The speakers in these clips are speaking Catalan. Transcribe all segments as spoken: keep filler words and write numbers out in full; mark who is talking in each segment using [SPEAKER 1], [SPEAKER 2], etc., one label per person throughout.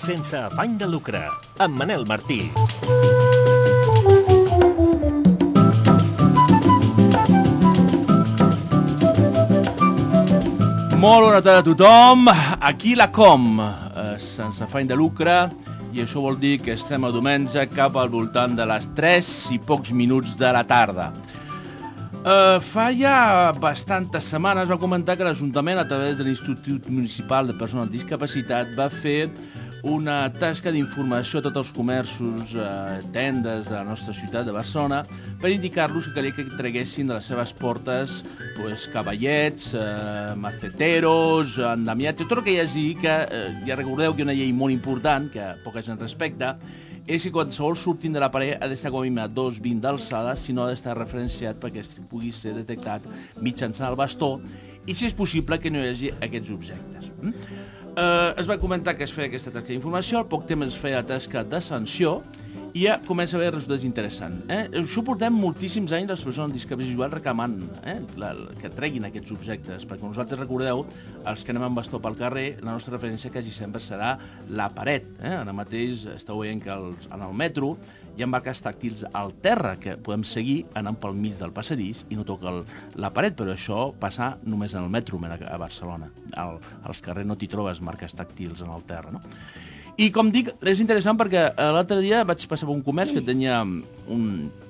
[SPEAKER 1] sense afany de lucre, amb Manel Martí.
[SPEAKER 2] Molt bona tarda a tothom. Aquí la Com, eh, sense afany de lucre, i això vol dir que estem a diumenge cap al voltant de les tres i pocs minuts de la tarda. Uh, fa ja bastantes setmanes va comentar que l'Ajuntament, a través de l'Institut Municipal de Persones amb Discapacitat, va fer una tasca d'informació a tots els comerços, uh, tendes de la nostra ciutat de Barcelona, per indicar-los que calia que traguessin de les seves portes pues, cavallets, uh, maceteros, andamiatges, tot el que hi hagi, que uh, ja recordeu que hi ha una llei molt important, que poca gent respecta, és que qualsevol sortint de la paret ha d'estar com a mínim a dos coma vint d'alçada, si no ha d'estar referenciat perquè pugui ser detectat mitjançant el bastó i, si és possible, que no hi hagi aquests objectes. Mm? Eh, es va comentar que es feia aquesta tasca d'informació, al poc temps es feia la tasca de sanció i ja comença a haver resultats interessants. Eh? Això portem moltíssims anys les persones amb discapacitat visual reclamant eh? la, la, que treguin aquests objectes, perquè vosaltres recordeu, els que anem amb bastó pel carrer, la nostra referència quasi sempre serà la paret. Eh? Ara mateix esteu veient que els, en el metro hi ha marques tàctils al terra que podem seguir anant pel mig del passadís i no toca el, la paret, però això passa només en el metro a Barcelona. Al, als carrers no t'hi trobes marques tàctils en el terra, no? I, com dic, és interessant perquè l'altre dia vaig passar per un comerç que tenia un,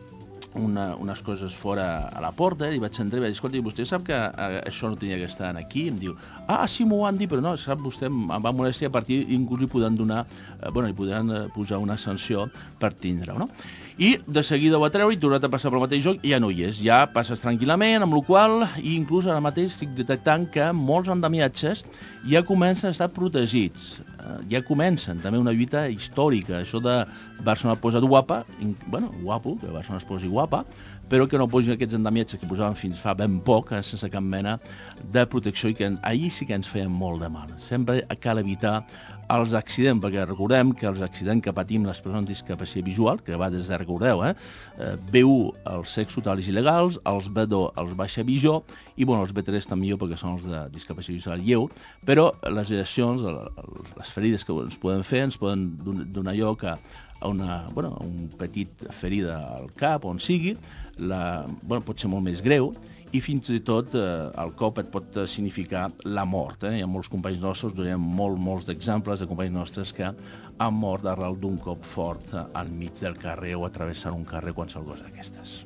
[SPEAKER 2] una, unes coses fora a la porta i vaig entrar i vaig dir, escolta, vostè sap que això no tenia que estar aquí? I em diu, ah, sí, m'ho van dir, però no, sap, vostè em va molestar, a partir inclús li podran donar, eh, bueno, li podran posar una sanció per tindre-ho, no? I de seguida ho va treure i tornat a passar pel mateix joc i ja no hi és, ja passes tranquil·lament, amb la qual cosa, i inclús ara mateix estic detectant que molts andamiatges ja comencen a estar protegits, ja comencen també una lluita històrica, això de Barcelona posat guapa, bueno, guapo, que Barcelona es posi guapa, però que no posin aquests andamiatges que posaven fins fa ben poc, sense cap mena de protecció, i que ahir sí que ens feien molt de mal. Sempre cal evitar els accidents, perquè recordem que els accidents que patim les persones amb discapacitat visual, que va des de, recordeu, eh? B u, els secs totals il·legals, els B dos, els baixa visió, i bueno, els B tres estan millor perquè són els de discapacitat visual lleu, però les lesions, les ferides que ens poden fer, ens poden donar lloc a una, bueno, un petit ferida al cap, on sigui, la, bueno, pot ser molt més greu, i fins i tot eh, el cop et pot significar la mort. Eh? Hi ha molts companys nostres, donem molt, molts d'exemples de companys nostres que han mort arrel d'un cop fort eh, al mig del carrer o a travessar un carrer, qualsevol cosa d'aquestes.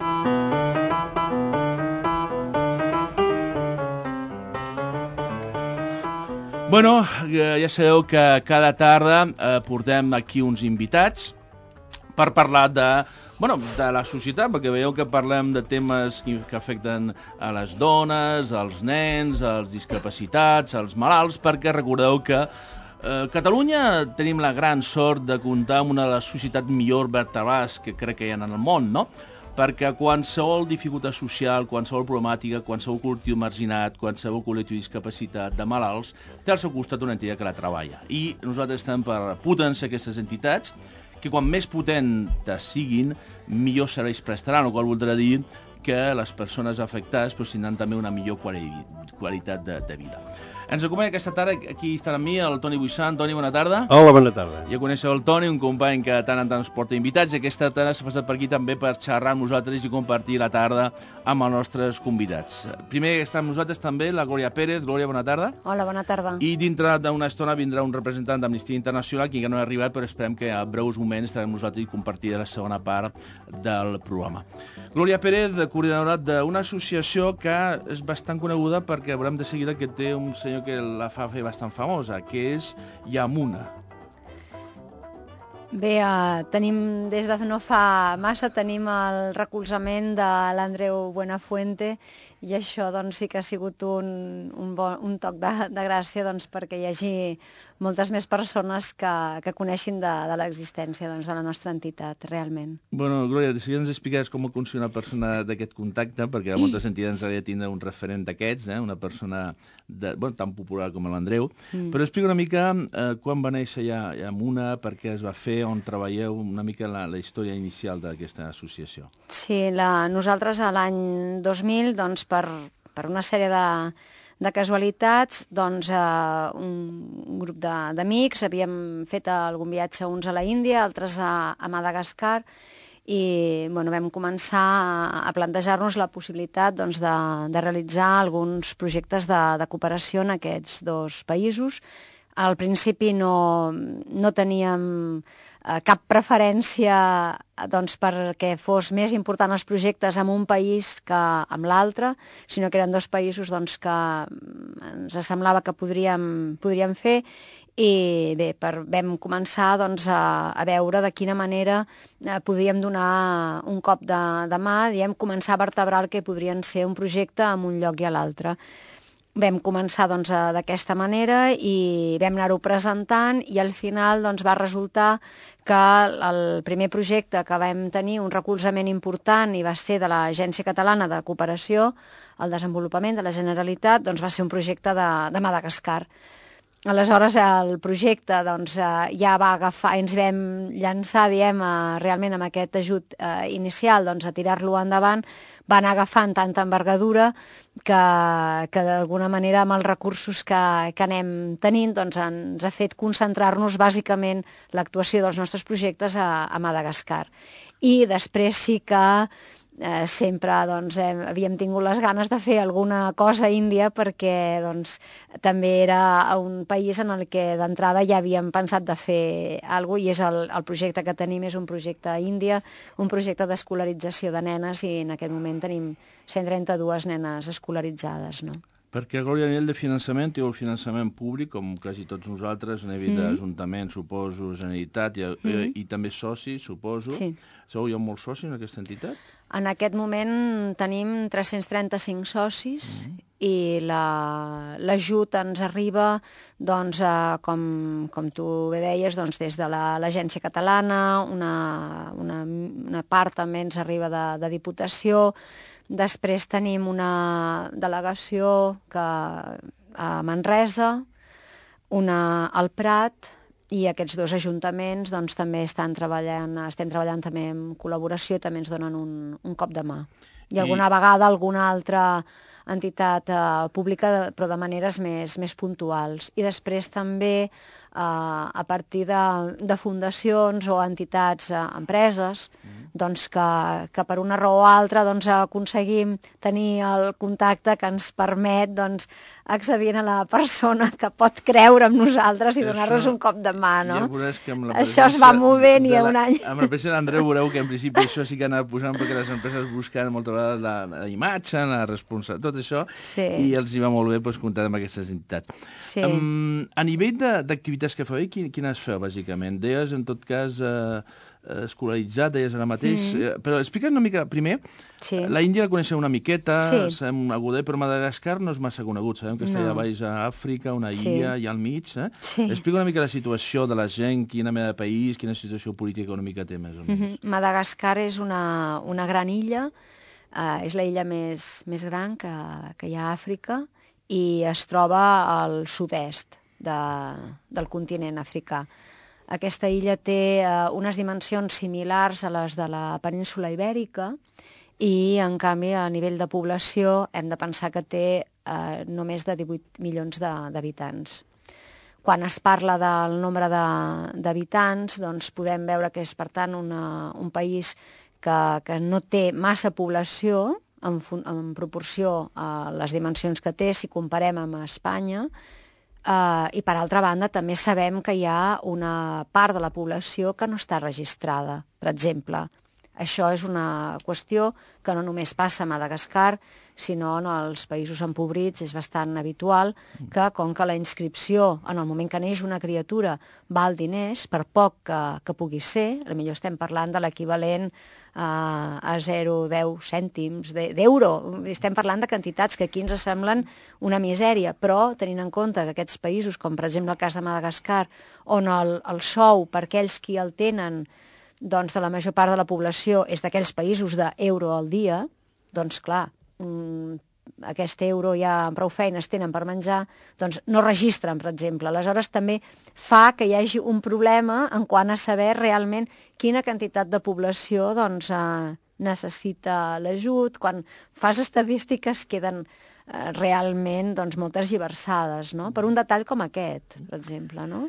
[SPEAKER 2] Bueno, ja sabeu que cada tarda eh, portem aquí uns invitats per parlar de, bueno, de la societat, perquè veieu que parlem de temes que, que afecten a les dones, als nens, als discapacitats, als malalts, perquè recordeu que a eh, Catalunya tenim la gran sort de comptar amb una de les societats millor vertebrades que crec que hi ha en el món, no? Perquè qualsevol dificultat social, qualsevol problemàtica, qualsevol col·lectiu marginat, qualsevol col·lectiu de discapacitat, de malalts, té al seu costat una entitat que la treballa. I nosaltres estem per potenciar aquestes entitats, que quan més potentes siguin, millors serveis prestaran, el qual voldrà dir que les persones afectades pues, tindran també una millor qualitat de, de vida. Ens acompanya aquesta tarda, aquí està amb mi, el Toni Buissant. Toni, bona tarda.
[SPEAKER 3] Hola, bona tarda.
[SPEAKER 2] Ja coneixeu el Toni, un company que tant en tant ens porta invitats, i aquesta tarda s'ha passat per aquí també per xerrar amb nosaltres i compartir la tarda amb els nostres convidats. Primer està amb nosaltres també la Glòria Pérez. Glòria, bona tarda.
[SPEAKER 4] Hola, bona tarda.
[SPEAKER 2] I dintre d'una estona vindrà un representant d'Amnistia Internacional, que no ha arribat, però esperem que a breus moments estarem nosaltres i compartir la segona part del programa. Glòria Pérez, coordinadora d'una associació que és bastant coneguda perquè veurem de seguida que té un senyor que la fa fer bastant famosa, que és Yamuna.
[SPEAKER 4] Bé, eh, tenim, des de no fa massa, tenim el recolzament de l'Andreu Buenafuente, i això doncs, sí que ha sigut un, un, bon, un toc de, de gràcia doncs, perquè hi hagi moltes més persones que, que coneixin de, de l'existència doncs, de la nostra entitat, realment.
[SPEAKER 2] Bueno, Glòria, si ens expliques com funciona una persona d'aquest contacte, perquè moltes entitats han de tindre un referent d'aquests, eh? Una persona de, bueno, tan popular com l'Andreu, mm. però explica una mica eh, quan va néixer ja, ja Yamuna, per què es va fer, on treballeu, una mica la, la història inicial d'aquesta associació.
[SPEAKER 4] Sí, la, nosaltres a l'any dos mil, doncs, per, per una sèrie de, de casualitats, doncs, eh, un grup de- d'amics havíem fet algun viatge, uns a la Índia, altres a, a Madagascar, i bueno, vam començar a, a plantejar-nos la possibilitat doncs, de, de realitzar alguns projectes de, de cooperació en aquests dos països. Al principi no, no teníem eh, cap preferència eh, doncs, perquè fos més important els projectes en un país que amb l'altre, sinó que eren dos països doncs, que ens semblava que podríem, podríem fer. I bé, per, vam començar doncs, a, a veure de quina manera eh, podíem donar un cop de, de mà, diem, començar a vertebrar el que podrien ser un projecte en un lloc i a l'altre. Vam començar doncs, a- d'aquesta manera i vam anar-ho presentant i al final doncs, va resultar que el primer projecte que vam tenir un recolzament important i va ser de l'Agència Catalana de Cooperació al Desenvolupament de la Generalitat, doncs, va ser un projecte de, de Madagascar. Aleshores, el projecte doncs, eh, ja va agafar, ens vam llançar, diem, eh, realment amb aquest ajut eh, inicial doncs, a tirar-lo endavant, va anar agafant tanta envergadura que, que d'alguna manera amb els recursos que, que anem tenint doncs, ens ha fet concentrar-nos bàsicament l'actuació dels nostres projectes a, a Madagascar. I després sí que Eh, sempre doncs, eh, havíem tingut les ganes de fer alguna cosa a Índia perquè doncs, també era un país en el que d'entrada ja havíem pensat de fer alguna cosa i és el, el projecte que tenim és un projecte a Índia, un projecte d'escolarització de nenes i en aquest moment tenim cent trenta-dues nenes escolaritzades, no?
[SPEAKER 2] Perquè, Glòria, a nivell de finançament, té el finançament públic, com quasi tots nosaltres, a nivell
[SPEAKER 4] Mm.
[SPEAKER 2] d'Ajuntament, suposo, Generalitat, i, mm. i també socis, suposo.
[SPEAKER 4] Sí.
[SPEAKER 2] Sou, hi ha molts socis en aquesta entitat?
[SPEAKER 4] En aquest moment tenim tres-cents trenta-cinc socis mm. i la- l'ajut ens arriba, doncs, eh, com, com tu bé deies, doncs, des de la- l'Agència Catalana, una, una, una part també ens arriba de, de Diputació, després tenim una delegació que, a Manresa, una al Prat, i aquests dos ajuntaments doncs, també estan treballant, estem treballant també en col·laboració i també ens donen un, un cop de mà. I,
[SPEAKER 2] I-
[SPEAKER 4] alguna vegada alguna altra entitat eh, pública, però de maneres més, més puntuals. I després també eh, a partir de, de fundacions o entitats, eh, empreses, mm. doncs que, que per una raó o altra doncs, aconseguim tenir el contacte que ens permet doncs, accedint a la persona que pot creure en nosaltres i donar-nos un cop de mà, no?
[SPEAKER 2] Ja veuràs que amb la
[SPEAKER 4] Això es va movent i
[SPEAKER 2] de
[SPEAKER 4] a
[SPEAKER 2] la-
[SPEAKER 4] un any...
[SPEAKER 2] Amb la presència d'Andreu veureu que en principi això sí que ha anat posant perquè les empreses busquen moltes vegades la, la imatge, la responsabilitat, tot això,
[SPEAKER 4] Sí.
[SPEAKER 2] i els hi va molt bé doncs, comptar amb aquestes entitats.
[SPEAKER 4] Sí.
[SPEAKER 2] Um, a nivell de- d'activitats que feu, quin, quines feu, bàsicament? Deies, en tot cas, eh, escolaritzat, deies ara mateix, mm. eh, però explica't una mica, primer,
[SPEAKER 4] Sí.
[SPEAKER 2] la Índia la coneixem una miqueta,
[SPEAKER 4] Sí.
[SPEAKER 2] sabem agudet, però Madagascar no és massa conegut, sabem que està
[SPEAKER 4] No.
[SPEAKER 2] allà baix a Àfrica, una
[SPEAKER 4] Sí.
[SPEAKER 2] illa, allà al mig, eh?
[SPEAKER 4] Sí.
[SPEAKER 2] Explica una mica la situació de la gent, quina mena de país, quina situació política i econòmica té, més o menys.
[SPEAKER 4] Mhm. Madagascar és una, una gran illa, eh, és la illa més, més gran que, que hi ha a Àfrica i es troba al sud-est de, del continent africà. Aquesta illa té eh, unes dimensions similars a les de la península ibèrica i, en canvi, a nivell de població hem de pensar que té eh, no més de divuit milions de- d'habitants. Quan es parla del nombre de- d'habitants, doncs podem veure que és, per tant, una, un país que, que no té massa població en, fun- en proporció a les dimensions que té si comparem amb Espanya, Uh, i per altra banda també sabem que hi ha una part de la població que no està registrada, per exemple. Això és una qüestió que no només passa a Madagascar, sinó en els països empobrits és bastant habitual que, com que la inscripció en el moment que neix una criatura val diners, per poc que, que pugui ser, potser estem parlant de l'equivalent a, a zero coma deu cèntims de- d'euro. Estem parlant de quantitats que aquí ens semblen una misèria, però tenint en compte que aquests països, com per exemple el cas de Madagascar, on el, el sou per aquells qui el tenen doncs, de la major part de la població és d'aquells països d'euro al dia, doncs clar, mm, aquest euro ja amb prou feines tenen per menjar, doncs no registren, per exemple. Aleshores també fa que hi hagi un problema en quant a saber realment quina quantitat de població doncs, eh, necessita l'ajut. Quan fas estadístiques queden realment doncs, moltes lliberçades, no? Per un detall com aquest, per exemple, no?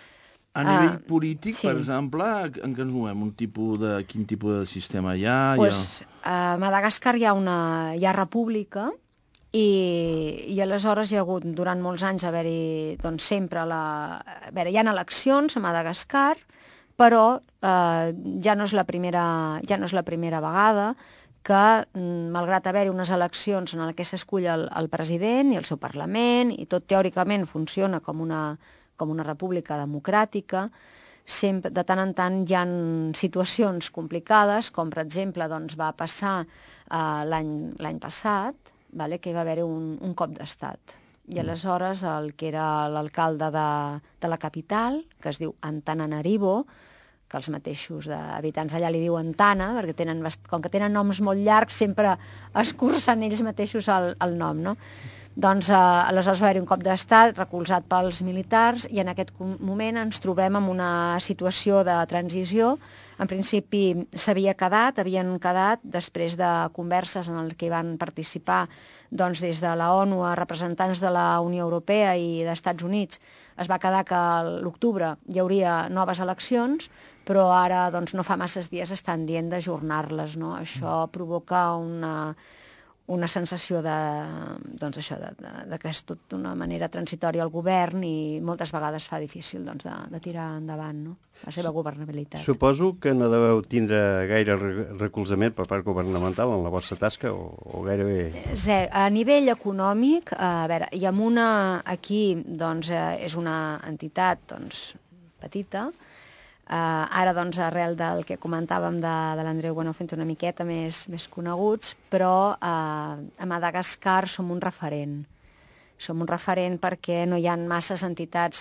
[SPEAKER 2] A nivell
[SPEAKER 4] Ah,
[SPEAKER 2] polític,
[SPEAKER 4] sí.
[SPEAKER 2] per exemple, en què ens movem? Un tipus de, quin tipus de sistema hi ha?
[SPEAKER 4] Pues, a Madagascar hi ha una hi ha república i, i aleshores hi ha hagut durant molts anys haver-hi doncs, sempre la... A veure, hi ha eleccions a Madagascar, però eh, ja no és la primera, ja no és la primera vegada que, malgrat haver-hi unes eleccions en què s'escull el, el president i el seu Parlament, i tot teòricament funciona com una, com una república democràtica, sempre, de tant en tant hi ha situacions complicades, com per exemple doncs, va passar eh, l'any passat, vale, que hi va haver un, un cop d'estat. I aleshores el que era l'alcalde de, de la capital, que es diu Antananarivo, que els mateixos habitants allà li diuen Tana, perquè tenen, com que tenen noms molt llargs, sempre escurcen ells mateixos el, el nom, no? Doncs eh, aleshores va haver-hi un cop d'estat recolzat pels militars i en aquest moment ens trobem en una situació de transició. En principi s'havia quedat, havien quedat, després de converses en què van participar doncs, des de la ONU a representants de la Unió Europea i d'Estats Units, es va quedar que a l'octubre hi hauria noves eleccions, però ara doncs, no fa masses dies estan dient d'ajornar-les, no? Això provoca una... una sensació de, doncs això, de, de, de que és tot d'una manera transitòria al govern i moltes vegades fa difícil doncs, de, de tirar endavant, no? La seva governabilitat.
[SPEAKER 3] Suposo que no deveu tindre gaire recolzament per part governamental en la vostra tasca o, o gairebé...
[SPEAKER 4] Zero. A nivell econòmic, a veure, Yamuna aquí doncs, és una entitat doncs, petita. Uh, ara, doncs, arrel del que comentàvem de, de l'Andreu Buenafuente una miqueta més, més coneguts, però uh, a Madagascar som un referent. Som un referent perquè no hi ha masses entitats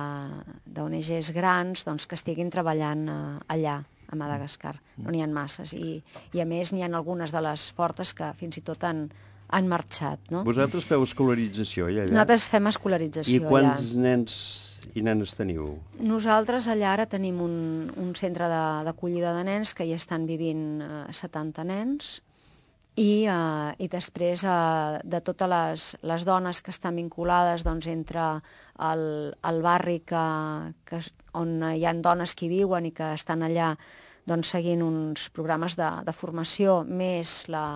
[SPEAKER 4] d'O N Ges grans doncs, que estiguin treballant uh, allà, a Madagascar. No n'hi ha masses. I, i a més, n'hi ha algunes de les fortes que fins i tot han, han marxat. No?
[SPEAKER 3] Vosaltres feu escolarització ja allà?
[SPEAKER 4] Nosaltres fem escolarització allà.
[SPEAKER 3] I quants allà. nens i nenes teniu?
[SPEAKER 4] Nosaltres allà ara tenim un, un centre d'acollida de, de nens que hi estan vivint eh, setanta nens i, eh, i després eh, de totes les, les dones que estan vinculades doncs, entre el, el barri que, que, on hi ha dones que hi viuen i que estan allà doncs, seguint uns programes de, de formació més la...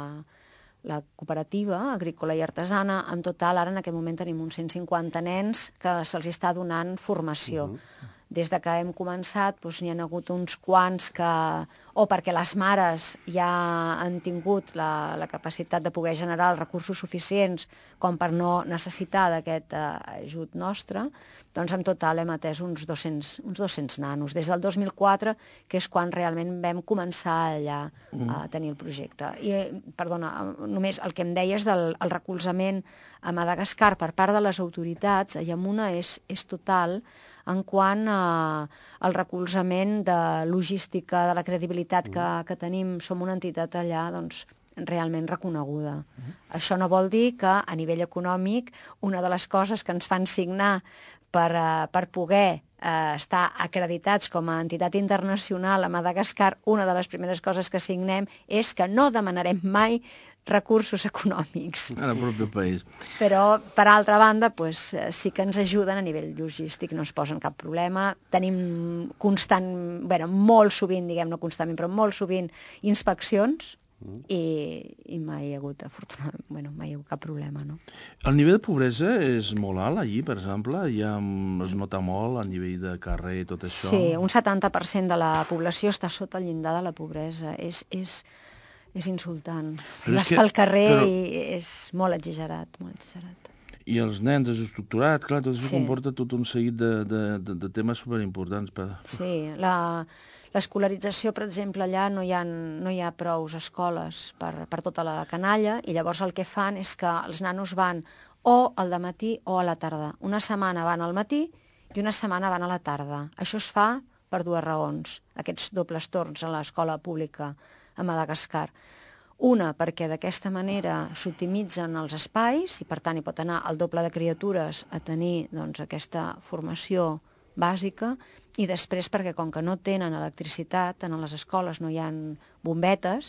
[SPEAKER 4] la cooperativa agrícola i artesana, en total ara en aquest moment tenim uns cent cinquanta nens que se'ls està donant formació. Uh-huh. Des de que hem començat doncs, n'hi ha hagut uns quants que, o perquè les mares ja han tingut la, la capacitat de poder generar els recursos suficients com per no necessitar d'aquest eh, ajut nostre, doncs en total hem atès uns dos-cents, uns dos-cents nanos, des del dos mil quatre, que és quan realment vam començar allà mm. a tenir el projecte. I, perdona, només el que em deies del el recolzament a Madagascar per part de les autoritats, a Yamuna és, és total, en quant a, al recolzament de logística, de la credibilitat que, que tenim, som una entitat allà doncs, realment reconeguda. Uh-huh. Això no vol dir que a nivell econòmic una de les coses que ens fan signar per, uh, per poder uh, estar acreditats com a entitat internacional a Madagascar, una de les primeres coses que signem és que no demanarem mai recursos econòmics.
[SPEAKER 2] En el propi país.
[SPEAKER 4] Però, per altra banda, pues, sí que ens ajuden a nivell logístic, no ens posen cap problema. Tenim constant, bueno, molt sovint, diguem, no constantment, però molt sovint inspeccions mm. i, i mai hi ha hagut, afortunadament, bueno, mai hi ha hagut cap problema, no?
[SPEAKER 2] El nivell de pobresa és molt alt allí, per exemple? Ja es nota molt a nivell de carrer i tot això?
[SPEAKER 4] Sí, un setanta per cent de la població està sota el llindar de la pobresa. És... és És insultant. Vas que, pel carrer però... i és molt exagerat, molt exagerat.
[SPEAKER 2] I els nens desestructurats, clar, tot això sí. comporta tot un seguit de, de, de, de temes superimportants. Per...
[SPEAKER 4] Sí, l'escolarització, per exemple, allà no hi ha, no hi ha prous escoles per, per tota la canalla i llavors el que fan és que els nanos van o al dematí o a la tarda. Una setmana van al matí i una setmana van a la tarda. Això es fa per dues raons, aquests dobles torns a l'escola pública a Madagascar. Una, perquè d'aquesta manera s'optimitzen els espais i, per tant, hi pot anar el doble de criatures a tenir doncs, aquesta formació bàsica i després perquè, com que no tenen electricitat, en les escoles no hi ha bombetes,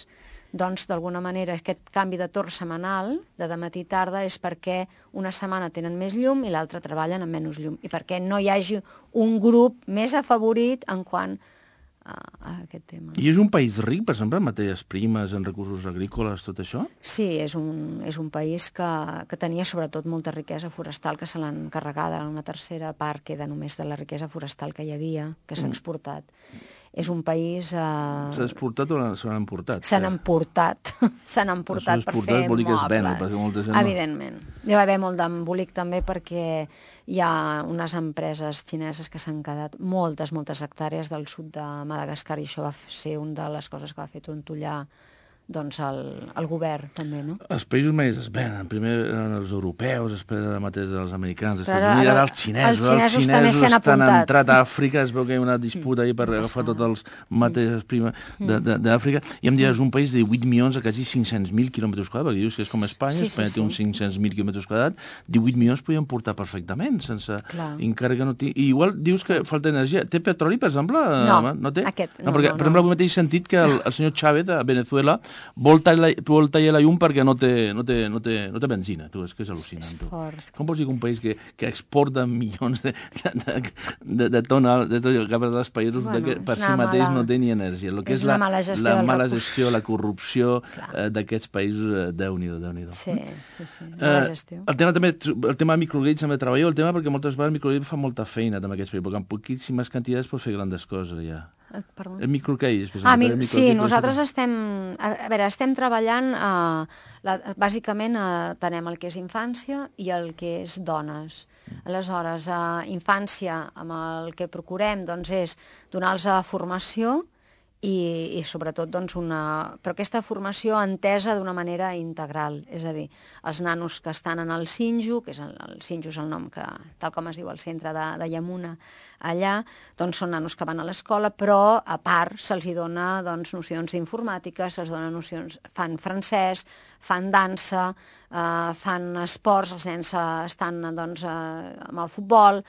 [SPEAKER 4] doncs d'alguna manera aquest canvi de torn setmanal, de dematí i tarda, és perquè una setmana tenen més llum i l'altra treballen amb menys llum, i perquè no hi hagi un grup més afavorit en quant a, a aquest tema.
[SPEAKER 2] I és un país ric, per exemple, en matèries primes, en recursos agrícoles, tot això?
[SPEAKER 4] Sí, és un, és un país que, que tenia sobretot molta riquesa forestal, que se l'han carregada, una tercera part queda només de la riquesa forestal que hi havia, que s'ha exportat. És un país... Eh...
[SPEAKER 2] S'ha exportat o se l'han emportat?
[SPEAKER 4] Se n'han emportat. Se n'han emportat per fer
[SPEAKER 2] vol dir que es ven,
[SPEAKER 4] mobles.
[SPEAKER 2] perquè molta gent no...
[SPEAKER 4] Evidentment. Hi va haver molt d'embolic també perquè hi ha unes empreses xineses que s'han quedat moltes, moltes hectàrees del sud de Madagascar, i això va ser una de les coses que va fer trontollar doncs el, el govern també, no?
[SPEAKER 2] Els països més es venen, primer eren els europeus, després ara mateix els americans, els
[SPEAKER 4] Però
[SPEAKER 2] Estats Units, ara els xinesos, els xinesos, els xinesos estan entrat a Àfrica, es veu que hi ha una disputa ahí per mm. agafar totes les matèries primes d'Àfrica, i em diràs, un país de divuit milions a quasi cinc-cents mil quilòmetres quadrats, perquè dius que és com Espanya, sí, Espanya sí, té uns sí. cinc-cents mil quilòmetres quadrats, divuit milions podien portar perfectament, sense... Clar. Encara que no tingui... I igual dius que falta energia. Té petroli, per exemple?
[SPEAKER 4] No,
[SPEAKER 2] no té?
[SPEAKER 4] aquest, no,
[SPEAKER 2] no, perquè,
[SPEAKER 4] no,
[SPEAKER 2] per exemple,
[SPEAKER 4] no.
[SPEAKER 2] avui mateix he sentit que el, el senyor Chávez, a Venezuela, vol tallar, vol tallar la llum perquè no té, no té, no té, no té benzina. Tu, és que és al·lucinant.
[SPEAKER 4] És
[SPEAKER 2] tu.
[SPEAKER 4] fort.
[SPEAKER 2] Com pots dir que un país que, que exporta milions de, de, de, de tones de tot cap dels països bueno, que per si mateix mala, no té ni energia? El que és, és la mala gestió, la, mala gestió la corrupció eh, d'aquests països, eh, Déu-n'hi-do, Déu-n'hi-do.
[SPEAKER 4] Sí, sí, sí, mala gestió.
[SPEAKER 2] Eh, el tema també, el tema microgrids també treballo, el tema perquè moltes vegades el microgrid fa molta feina amb aquests països, perquè amb poquíssimes quantitats pots fer grandes coses allà.
[SPEAKER 4] Perdó.
[SPEAKER 2] El microcase.
[SPEAKER 4] Ah, mi el sí, nosaltres estem, a veure, estem treballant, eh, la, bàsicament eh, tenem el que és infància i el que és dones. Aleshores, eh, infància, amb el que procurem, doncs, és donar-los formació i, i sobretot, doncs, una... Però aquesta formació entesa d'una manera integral, és a dir, els nanos que estan en el Sinju, que és el, el Sinju és el nom que, tal com es diu al centre de, de Yamuna, allà, doncs són nanos que van a l'escola, però a part se'ls hi dona doncs, nocions d'informàtica, se'ls dona nocions, fan francès, fan dansa, eh, fan esports, els nens eh, estan doncs, eh, amb el futbol,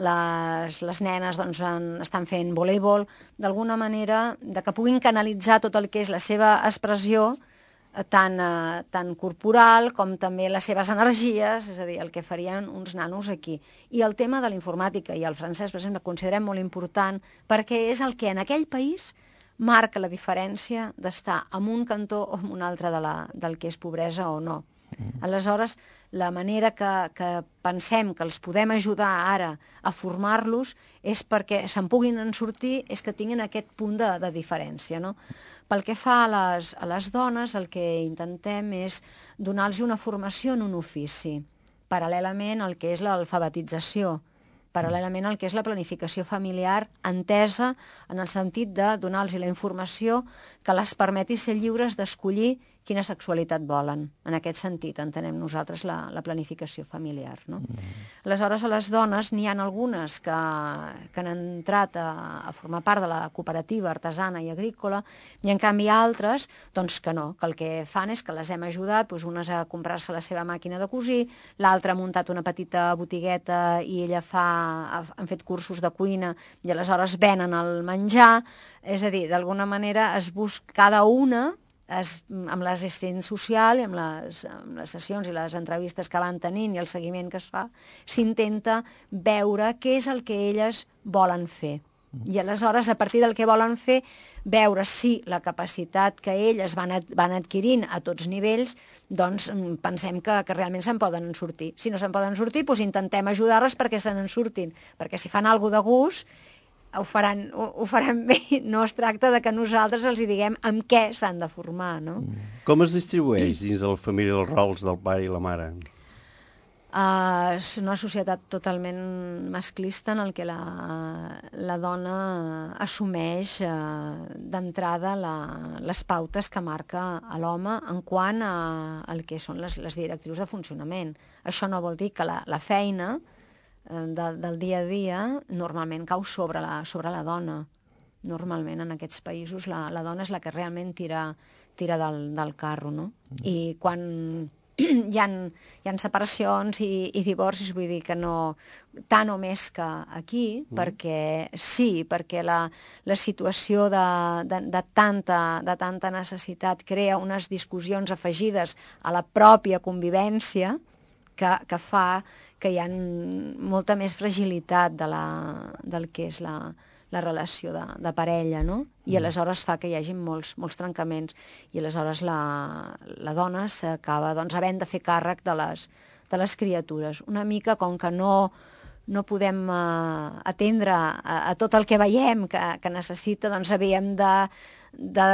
[SPEAKER 4] les, les nenes doncs, en, estan fent voleibol, d'alguna manera de que puguin canalitzar tot el que és la seva expressió, Tant, eh, tant corporal com també les seves energies, és a dir, el que farien uns nanos aquí. I el tema de la informàtica i el francès, per exemple, considerem molt important perquè és el que en aquell país marca la diferència d'estar en un cantó o en un altre de la, del que és pobresa o no. Aleshores, la manera que, que pensem que els podem ajudar ara a formar-los és perquè se'n puguin en sortir, és que tinguin aquest punt de, de diferència, no? Pel que fa a les, a les dones, el que intentem és donar-los una formació en un ofici, paral·lelament al que és l'alfabetització, paral·lelament al que és la planificació familiar entesa en el sentit de donar-los la informació que les permeti ser lliures d'escollir quina sexualitat volen. En aquest sentit entenem nosaltres la, la planificació familiar. No? Mm. Aleshores, a les dones n'hi ha algunes que, que han entrat a, a formar part de la cooperativa artesana i agrícola, i en canvi altres doncs, que no, que el que fan és que les hem ajudat, doncs, unes a comprar-se la seva màquina de cosir, l'altra ha muntat una petita botigueta i ella fa, han fet cursos de cuina i aleshores venen el menjar, és a dir, d'alguna manera es busca cada una Es, amb l'assistent social i amb les, amb les sessions i les entrevistes que van tenint i el seguiment que es fa, s'intenta veure què és el que elles volen fer. I aleshores, a partir del que volen fer, veure si la capacitat que elles van, ad, van adquirint a tots nivells, doncs pensem que, que realment se'n poden sortir. Si no se'n poden sortir, doncs intentem ajudar-les perquè se n'en surtin, perquè si fan alguna cosa de gust, ho faran, ho, ho faran bé. No es tracta de que nosaltres els hi diguem amb què s'han de formar, no?
[SPEAKER 3] Com es distribueix dins de la família els rols del pare i la mare?
[SPEAKER 4] Uh, és una societat totalment masclista en el que la, la dona assumeix uh, d'entrada la, les pautes que marca a l'home en quant a, al que són les, les directrius de funcionament. Això no vol dir que la, la feina De, del dia a dia normalment cau sobre la, sobre la dona. Normalment en aquests països la, la dona és la que realment tira, tira del, del carro, no? I quan hi ha, hi ha separacions i, i divorcis, vull dir que no tant o més que aquí, mm. perquè sí, perquè la, la situació de, de, de, tanta, de tanta necessitat crea unes discussions afegides a la pròpia convivència que, que fa que hi ha molta més fragilitat de la, del que és la, la relació de, de parella, no? I aleshores fa que hi hagi molts, molts trencaments i aleshores la, la dona s'acaba doncs, havent de fer càrrec de les, de les criatures. Una mica com que no, no podem uh, atendre a, a tot el que veiem que, que necessita, doncs havíem de, de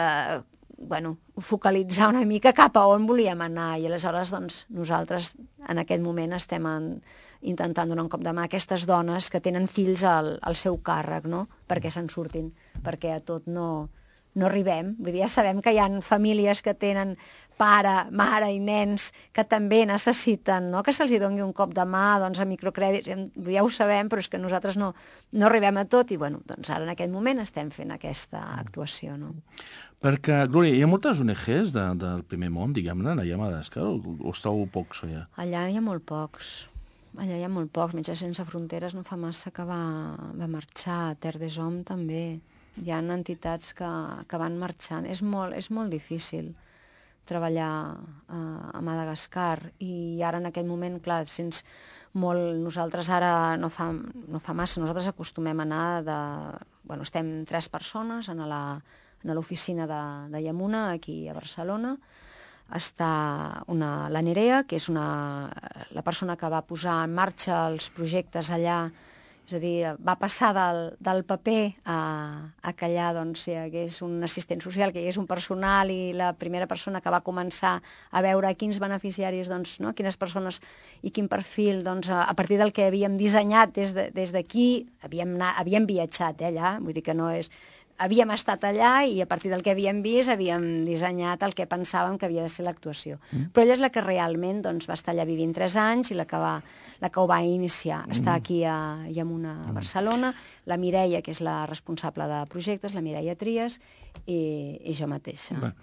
[SPEAKER 4] bueno, focalitzar una mica cap a on volíem anar i aleshores doncs, nosaltres en aquest moment estem en, intentant donar un cop de mà a aquestes dones que tenen fills al, al seu càrrec, no? Perquè se'n surtin, perquè a tot no, no arribem. Vull dir, ja sabem que hi ha famílies que tenen pare, mare i nens que també necessiten, no?, que se'ls doni un cop de mà doncs, a microcrèdits. Ja ho sabem, però és que nosaltres no, no arribem a tot i bueno, doncs ara en aquest moment estem fent aquesta actuació. No?
[SPEAKER 2] Perquè, Glòria, hi ha moltes O N Ges de, del primer món, diguem-ne, allà a Madagascar, o, o estàu pocs allà?
[SPEAKER 4] Allà hi ha molt pocs. Allà hi ha molt pocs. Metges Sense Fronteres no fa massa que va, va marxar. Terre des Hommes també. Hi ha entitats que, que van marxant. És molt, és molt difícil treballar uh, a Madagascar i ara en aquest moment, clar, sents molt... Nosaltres ara no fa, no fa massa, nosaltres acostumem a anar de... Bueno, estem tres persones en la, en l'oficina de, de Yamuna, aquí a Barcelona. Està una, la Nerea, que és una, la persona que va posar en marxa els projectes allà, és a dir, va passar del, del paper a, a que allà doncs, hi hagués un assistent social, que hi hagués un personal i la primera persona que va començar a veure quins beneficiaris, doncs, no? Quines persones i quin perfil, doncs, a, a partir del que havíem dissenyat des de, des d'aquí, havíem, anat, havíem viatjat eh, allà, vull dir que no és... Havíem estat allà i a partir del que havíem vist havíem dissenyat el que pensàvem que havia de ser l'actuació. Mm. Però ella és la que realment doncs, va estar allà vivint tres anys i la que, va, la que ho va iniciar. Mm. Està aquí a Yamuna, a Barcelona, la Mireia, que és la responsable de projectes, la Mireia Trias, i, i jo mateixa.
[SPEAKER 2] Va.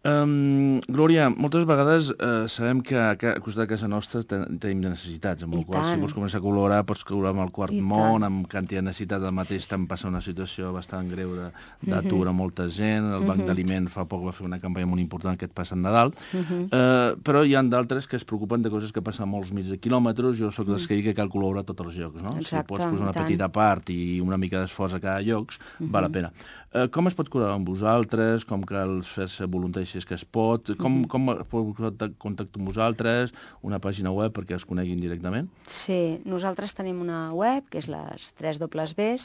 [SPEAKER 2] Um, Glòria, moltes vegades uh, sabem que a costat de casa nostra ten, tenim necessitats, amb el qual si vols començar a col·laborar pots col·laborar amb el Quart I Món, tant. Amb quantitat de necessitat. Al mateix estan passant una situació bastant greu d'atur a molta gent. El Banc uh -huh. d'Aliment fa poc va fer una campanya molt important que et passa en Nadal. Uh -huh. uh, però hi ha d'altres que es preocupen de coses que passen a molts mig de quilòmetres. Jo sóc dels que dic que cal col·laborar a tots els llocs, no? Exacte, si pots posar una petita part i una mica d'esforç a cada lloc, uh -huh. val la pena. Uh, com es pot col·laborar amb vosaltres? Com cal fer-se voluntari si és que es pot? Com, com es pot contactar amb vosaltres? Una pàgina web perquè es coneguin directament?
[SPEAKER 4] Sí, nosaltres tenim una web, que és les tres dobles ves,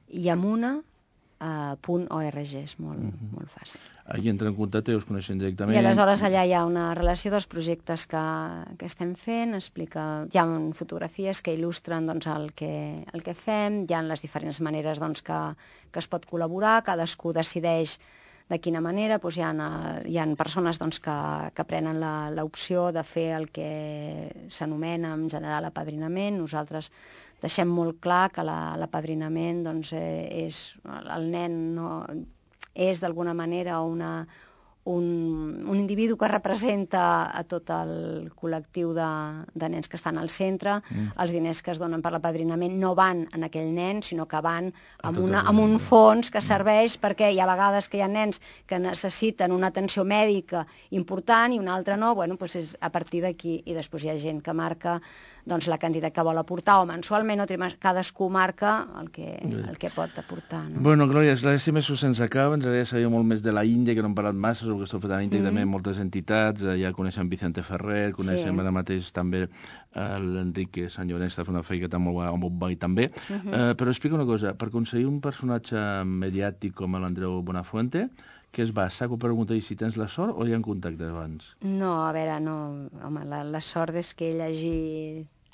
[SPEAKER 4] yamuna punt org, és molt, uh-huh. molt fàcil.
[SPEAKER 2] Allí entren en contacte i us coneixen directament.
[SPEAKER 4] I aleshores allà hi ha una relació dels projectes que, que estem fent, explica, hi ha fotografies que il·lustren doncs, el, que, el que fem, hi ha les diferents maneres doncs, que, que es pot col·laborar, cadascú decideix de quina manera, doncs hi ha, hi ha persones doncs, que, que prenen l'opció de fer el que s'anomena en general apadrinament. Nosaltres deixem molt clar que l'apadrinament doncs, eh, és el nen no, és d'alguna manera una, un, un individu que representa a tot el col·lectiu de, de nens que estan al centre. Mm. Els diners que es donen per l'apadrinament no van en aquell nen, sinó que van amb, una, amb un fons que serveix perquè hi ha vegades que hi ha nens que necessiten una atenció mèdica important i una altra no, bueno, doncs és a partir d'aquí. I després hi ha gent que marca doncs, la quantitat que vol aportar o mensualment o trimest... cadascú marca el que, el que pot aportar. No?
[SPEAKER 2] Bueno, Glòria, l'estima això se'ns acaba. Ens agradaria saber molt més de la Índia, que no hem parlat massa, sobre el que esteu fent a l'Índia, mm. i també moltes entitats. Ja coneixem Vicente Ferrer, coneixem sí. ara mateix també l'Enrique Sant Llorenç, està fent una feina tan molt bon boi també. Uh -huh. uh, però explica una cosa, per aconseguir un personatge mediàtic com l'Andreu Buenafuente, que es va, s'ha preguntat si tens la sort o hi ha contactes abans?
[SPEAKER 4] No, a veure, no, home, la, la sort és que ell hagi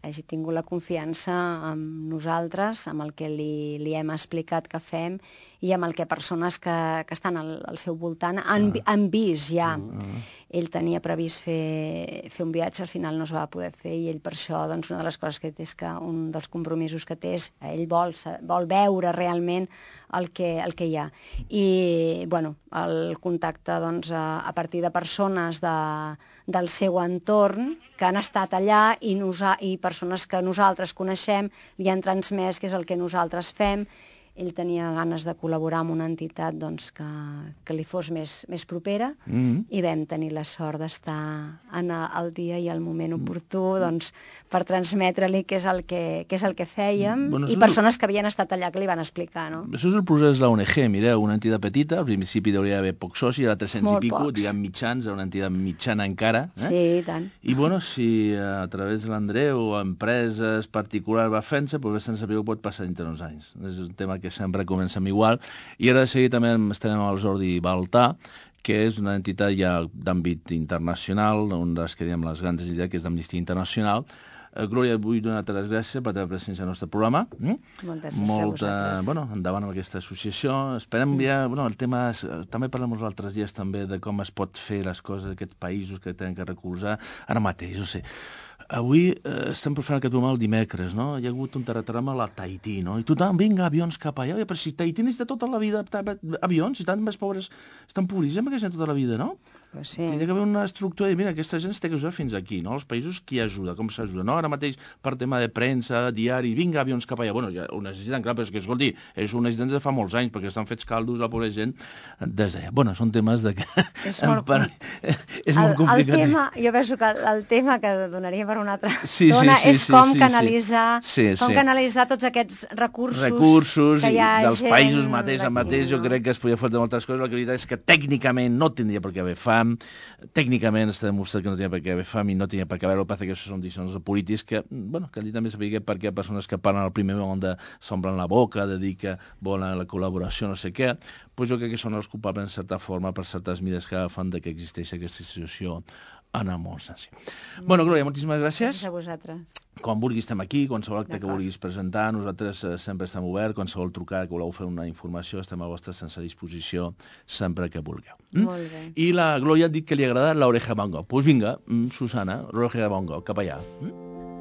[SPEAKER 4] hagi tingut la confiança amb nosaltres, amb el que li, li hem explicat que fem i amb el que persones que, que estan al, al seu voltant han, ah. han vist ja. Ah. Ell tenia previst fer, fer un viatge, al final no es va poder fer i ell per això, doncs, una de les coses que té és que un dels compromisos que té és ell vol, vol veure realment el que, el que hi ha. I, bueno, el contacte, doncs, a, a partir de persones de, del seu entorn que han estat allà i, nosa, i persones que nosaltres coneixem li han transmès què és el que nosaltres fem. Ell tenia ganes de col·laborar amb una entitat doncs, que, que li fos més, més propera mm-hmm. i vam tenir la sort d'estar en el dia i el moment oportú doncs, per transmetre-li què és el que, què és el que fèiem bueno, i persones que havien estat allà que li van explicar. No?
[SPEAKER 2] Això és el procés de la O N G, mireu, una entitat petita, al principi hauria d'haver pocs socis, ara tres-cents
[SPEAKER 4] Molt
[SPEAKER 2] i pico,
[SPEAKER 4] pocs.
[SPEAKER 2] diguem mitjans, una entitat mitjana encara. Eh?
[SPEAKER 4] Sí, i tant.
[SPEAKER 2] I bueno, si a través de l'Andreu, empreses particulars va fent-se, doncs sense saber pot passar entre uns anys. És un tema que sempre comencem igual. I ara de seguida també estarem amb el Jordi Baltà, que és una entitat ja d'àmbit internacional, una de les que diem les grans entitats, que és d'Amnistia Internacional. Uh, Glòria, vull donar-te les gràcies per la teva presència al nostre programa. Mm?
[SPEAKER 4] Moltes gràcies
[SPEAKER 2] Molta,
[SPEAKER 4] a vosaltres.
[SPEAKER 2] Bueno, endavant amb aquesta associació. Esperem mm. ja... Bueno, el tema... És, també parlem els altres dies també de com es pot fer les coses d'aquests països que tenen que recolzar. Ara mateix, no sé. Avui eh, estem fent aquest programa el dimecres, no? Hi ha hagut un terratrèmol a Tahití, no? I tothom, vinga, avions cap allà. Però si Tahití necessita tota la vida avions, i tant més pobres, estan pobrissem aquesta gent tota la vida, no?
[SPEAKER 4] Pues sí.
[SPEAKER 2] Tindria que haver una estructura de, mira, aquesta gent es té que ajudar fins aquí, no? Els països qui ajuda, com s'ajuda, no? Ara mateix per tema de premsa, diari, vinga, avions cap allà. Bueno, ja ho necessiten, clar, però és que, escolti, és ho necessiten des de fa molts anys, perquè estan fets caldos, la pobra gent, des d'allà. Bueno, són temes de que...
[SPEAKER 4] És molt,
[SPEAKER 2] per... és molt
[SPEAKER 4] el,
[SPEAKER 2] complicat.
[SPEAKER 4] El tema, jo penso que el tema que donaria per una altra
[SPEAKER 2] sí,
[SPEAKER 4] dona
[SPEAKER 2] sí, sí,
[SPEAKER 4] és
[SPEAKER 2] sí,
[SPEAKER 4] com
[SPEAKER 2] sí,
[SPEAKER 4] canalitzar,
[SPEAKER 2] sí, sí.
[SPEAKER 4] com canalitzar tots aquests recursos,
[SPEAKER 2] recursos
[SPEAKER 4] que hi ha
[SPEAKER 2] dels
[SPEAKER 4] gent
[SPEAKER 2] països mateix a mateix,
[SPEAKER 4] no?
[SPEAKER 2] Jo crec que es podia fer de moltes coses. La veritat és que tècnicament no tindria per què haver fam, tècnicament està demostrat que no tenia per què haver fam i no tenia per què haver-ho, perquè això són decisions polítics que, bueno, que allí també sabia per què persones que parlen al primer món de s'omplen la boca, de dir que volen la col·laboració, no sé què, doncs jo crec que són els culpables en certa forma per certes mides que fan de que existeix aquesta situació en el món sencer. Mm. Bueno, Glòria, moltíssimes gràcies.
[SPEAKER 4] Gràcies a vosaltres.
[SPEAKER 2] Quan vulguis estem aquí, qualsevol acte que vulguis presentar, nosaltres eh, sempre estem oberts, qualsevol trucada que voleu fer una informació, estem a la vostra sense disposició sempre que vulgueu. Mm?
[SPEAKER 4] Molt bé.
[SPEAKER 2] I la Glòria ha dit que li agrada l'oreja bongo. Doncs pues vinga, mm, Susana, l'oreja bongo, cap allà. Mm?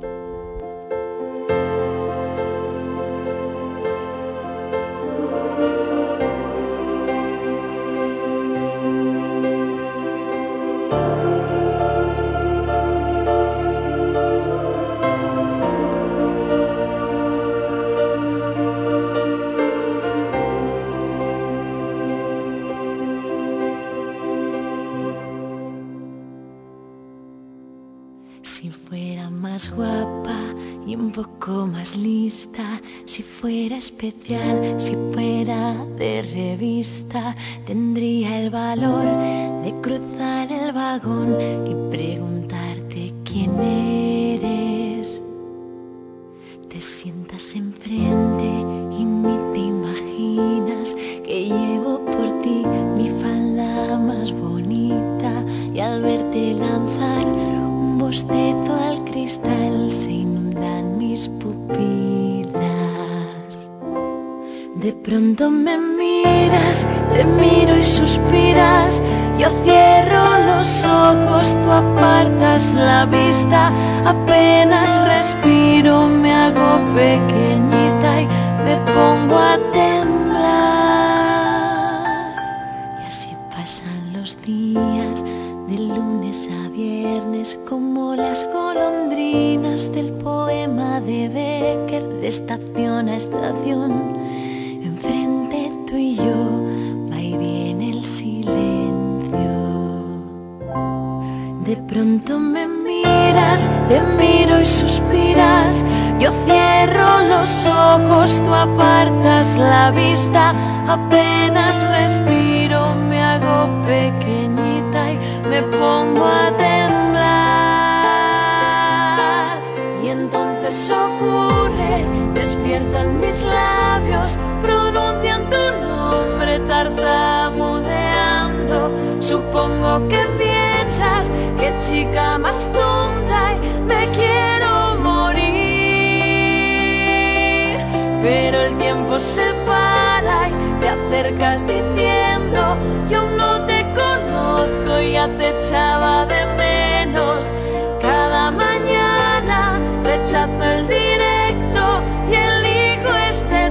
[SPEAKER 5] Si fuera más guapa y un poco más lista, si fuera especial, si fuera de revista, tendría el valor de cruzar el vagón y preguntarte quién eres. Te sientas enfrente y ni te imaginas que llevo por ti mi falda más bonita, y al verte lanzar un bostezo al cristal se inundan mis pupilas. De pronto me miras, te miro y suspiras, yo cierro los ojos, tú apartas la vista, apenas respiro, me hago pequeñita y me pongo a temblar. Y así pasan los días, de lunes a viernes, como las golondrinas del poema de Becker, de estación a estación. Enfrente tú y yo, va y viene el silencio. De pronto me miras, te miro y suspiras, yo cierro los ojos, tú apartas la vista, apenas respiro, me hago pequeñita y me pongo a temblar. Y entonces ocurre, despiertan mis labios, pronuncian tu nombre tartamudeando. Supongo que piensas, qué chica más tonta, y me quiero morir. tiempo se para y te acercas diciendo yo aún no te conozco y ya te echaba de menos. Cada mañana rechazo el directo y elijo este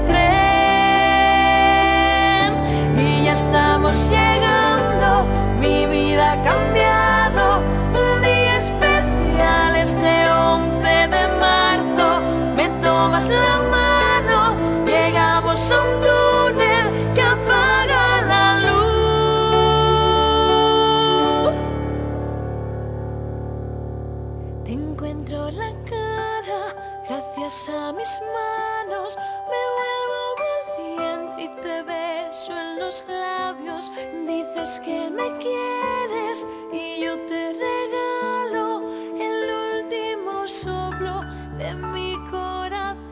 [SPEAKER 5] tren y ya estamos llegando, mi vida ha cambiado, un día especial este once de marzo, me tomas la mano, llegamos a un túnel que apaga la luz. Te encuentro la cara, gracias a mis manos, me vuelvo valiente y te beso en los labios. Dices que me quieres y yo te regalo el último soplo de mi corazón.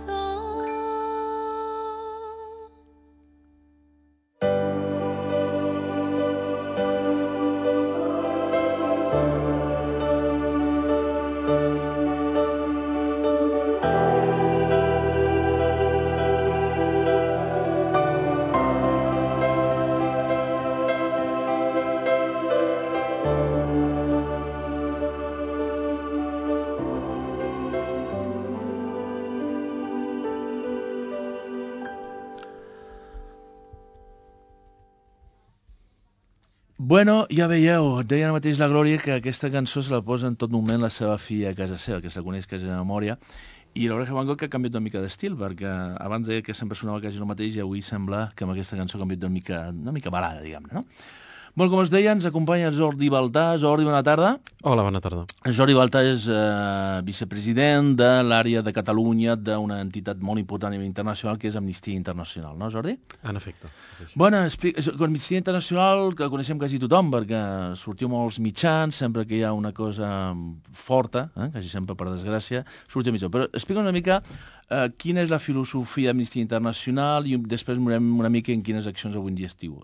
[SPEAKER 2] Bueno, ja veieu, deia ara mateix la Glòria que aquesta cançó se la posa en tot moment la seva filla a casa seva, que se la coneix quasi de memòria, i l'Oreja Van Gogh que ha canviat una mica d'estil, perquè abans deia que sempre sonava quasi el mateix i avui sembla que amb aquesta cançó ha canviat una mica, una mica balada, diguem-ne, no? Bueno, com us deia, ens acompanya Jordi Baltà. Jordi, bona tarda.
[SPEAKER 6] Hola, bona tarda.
[SPEAKER 2] Jordi Baltà és eh, vicepresident de l'àrea de Catalunya d'una entitat molt important a nivell internacional que és Amnistia Internacional, no, Jordi?
[SPEAKER 6] En efecte. Sí, sí.
[SPEAKER 2] Bueno, explica, Amnistia Internacional, que coneixem quasi tothom, perquè sortiu molts mitjans, sempre que hi ha una cosa forta, eh, quasi sempre per desgràcia, sortiu mitjans. Però explica una mica eh, quina és la filosofia d'Amnistia Internacional i després veurem una mica en quines accions avui en dia esteu.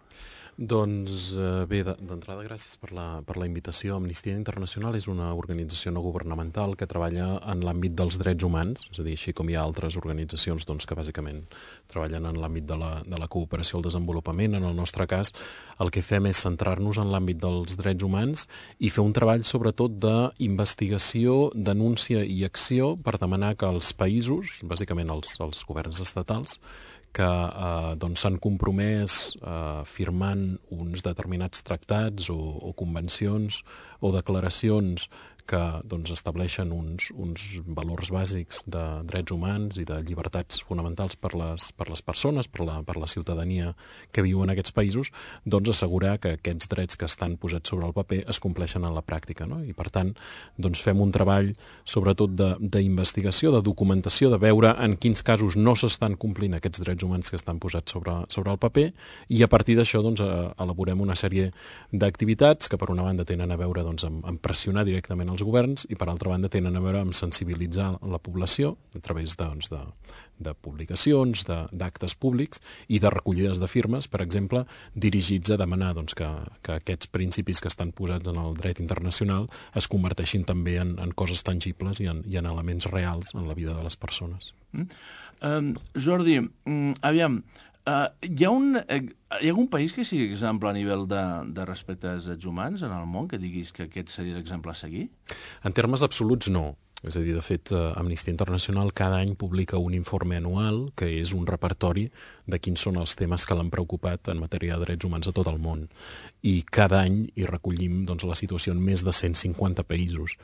[SPEAKER 6] Doncs eh, bé, d'entrada gràcies per la, per la invitació. Amnistia Internacional és una organització no governamental que treballa en l'àmbit dels drets humans, és a dir, així com hi ha altres organitzacions doncs, que bàsicament treballen en l'àmbit de, la, de la cooperació al desenvolupament. En el nostre cas, el que fem és centrar-nos en l'àmbit dels drets humans i fer un treball sobretot d'investigació, denúncia i acció per demanar que els països, bàsicament els, els governs estatals, que eh, doncs s'han compromès eh, firmant uns determinats tractats o, o convencions o declaracions que doncs, estableixen uns, uns valors bàsics de drets humans i de llibertats fonamentals per les, per les persones, per la, per la ciutadania que viu en aquests països, doncs assegurar que aquests drets que estan posats sobre el paper es compleixen en la pràctica, no? I per tant, doncs fem un treball sobretot d'investigació, de, de documentació, de veure en quins casos no s'estan complint aquests drets humans que estan posats sobre, sobre el paper i a partir d'això doncs, elaborem una sèrie d'activitats que per una banda tenen a veure doncs, amb, amb pressionar directament els governs i per altra banda tenen a veure amb sensibilitzar la població a través doncs, de, de publicacions, d'actes públics i de recollides de firmes, per exemple, dirigits a demanar doncs, que, que aquests principis que estan posats en el dret internacional es converteixin també en, en coses tangibles i en, i en elements reals en la vida de les persones.
[SPEAKER 2] Mm. Um, Jordi, um, aviam, Uh, hi, ha un, uh, hi ha algun país que sigui exemple a nivell de, de respecte als drets humans en el món, que diguis que aquest seria l'exemple a seguir?
[SPEAKER 6] En termes absoluts, no. És a dir, de fet, Amnistia Internacional cada any publica un informe anual que és un repertori de quins són els temes que l'han preocupat en matèria de drets humans a tot el món. I cada any hi recollim doncs, la situació en més de cent cinquanta països.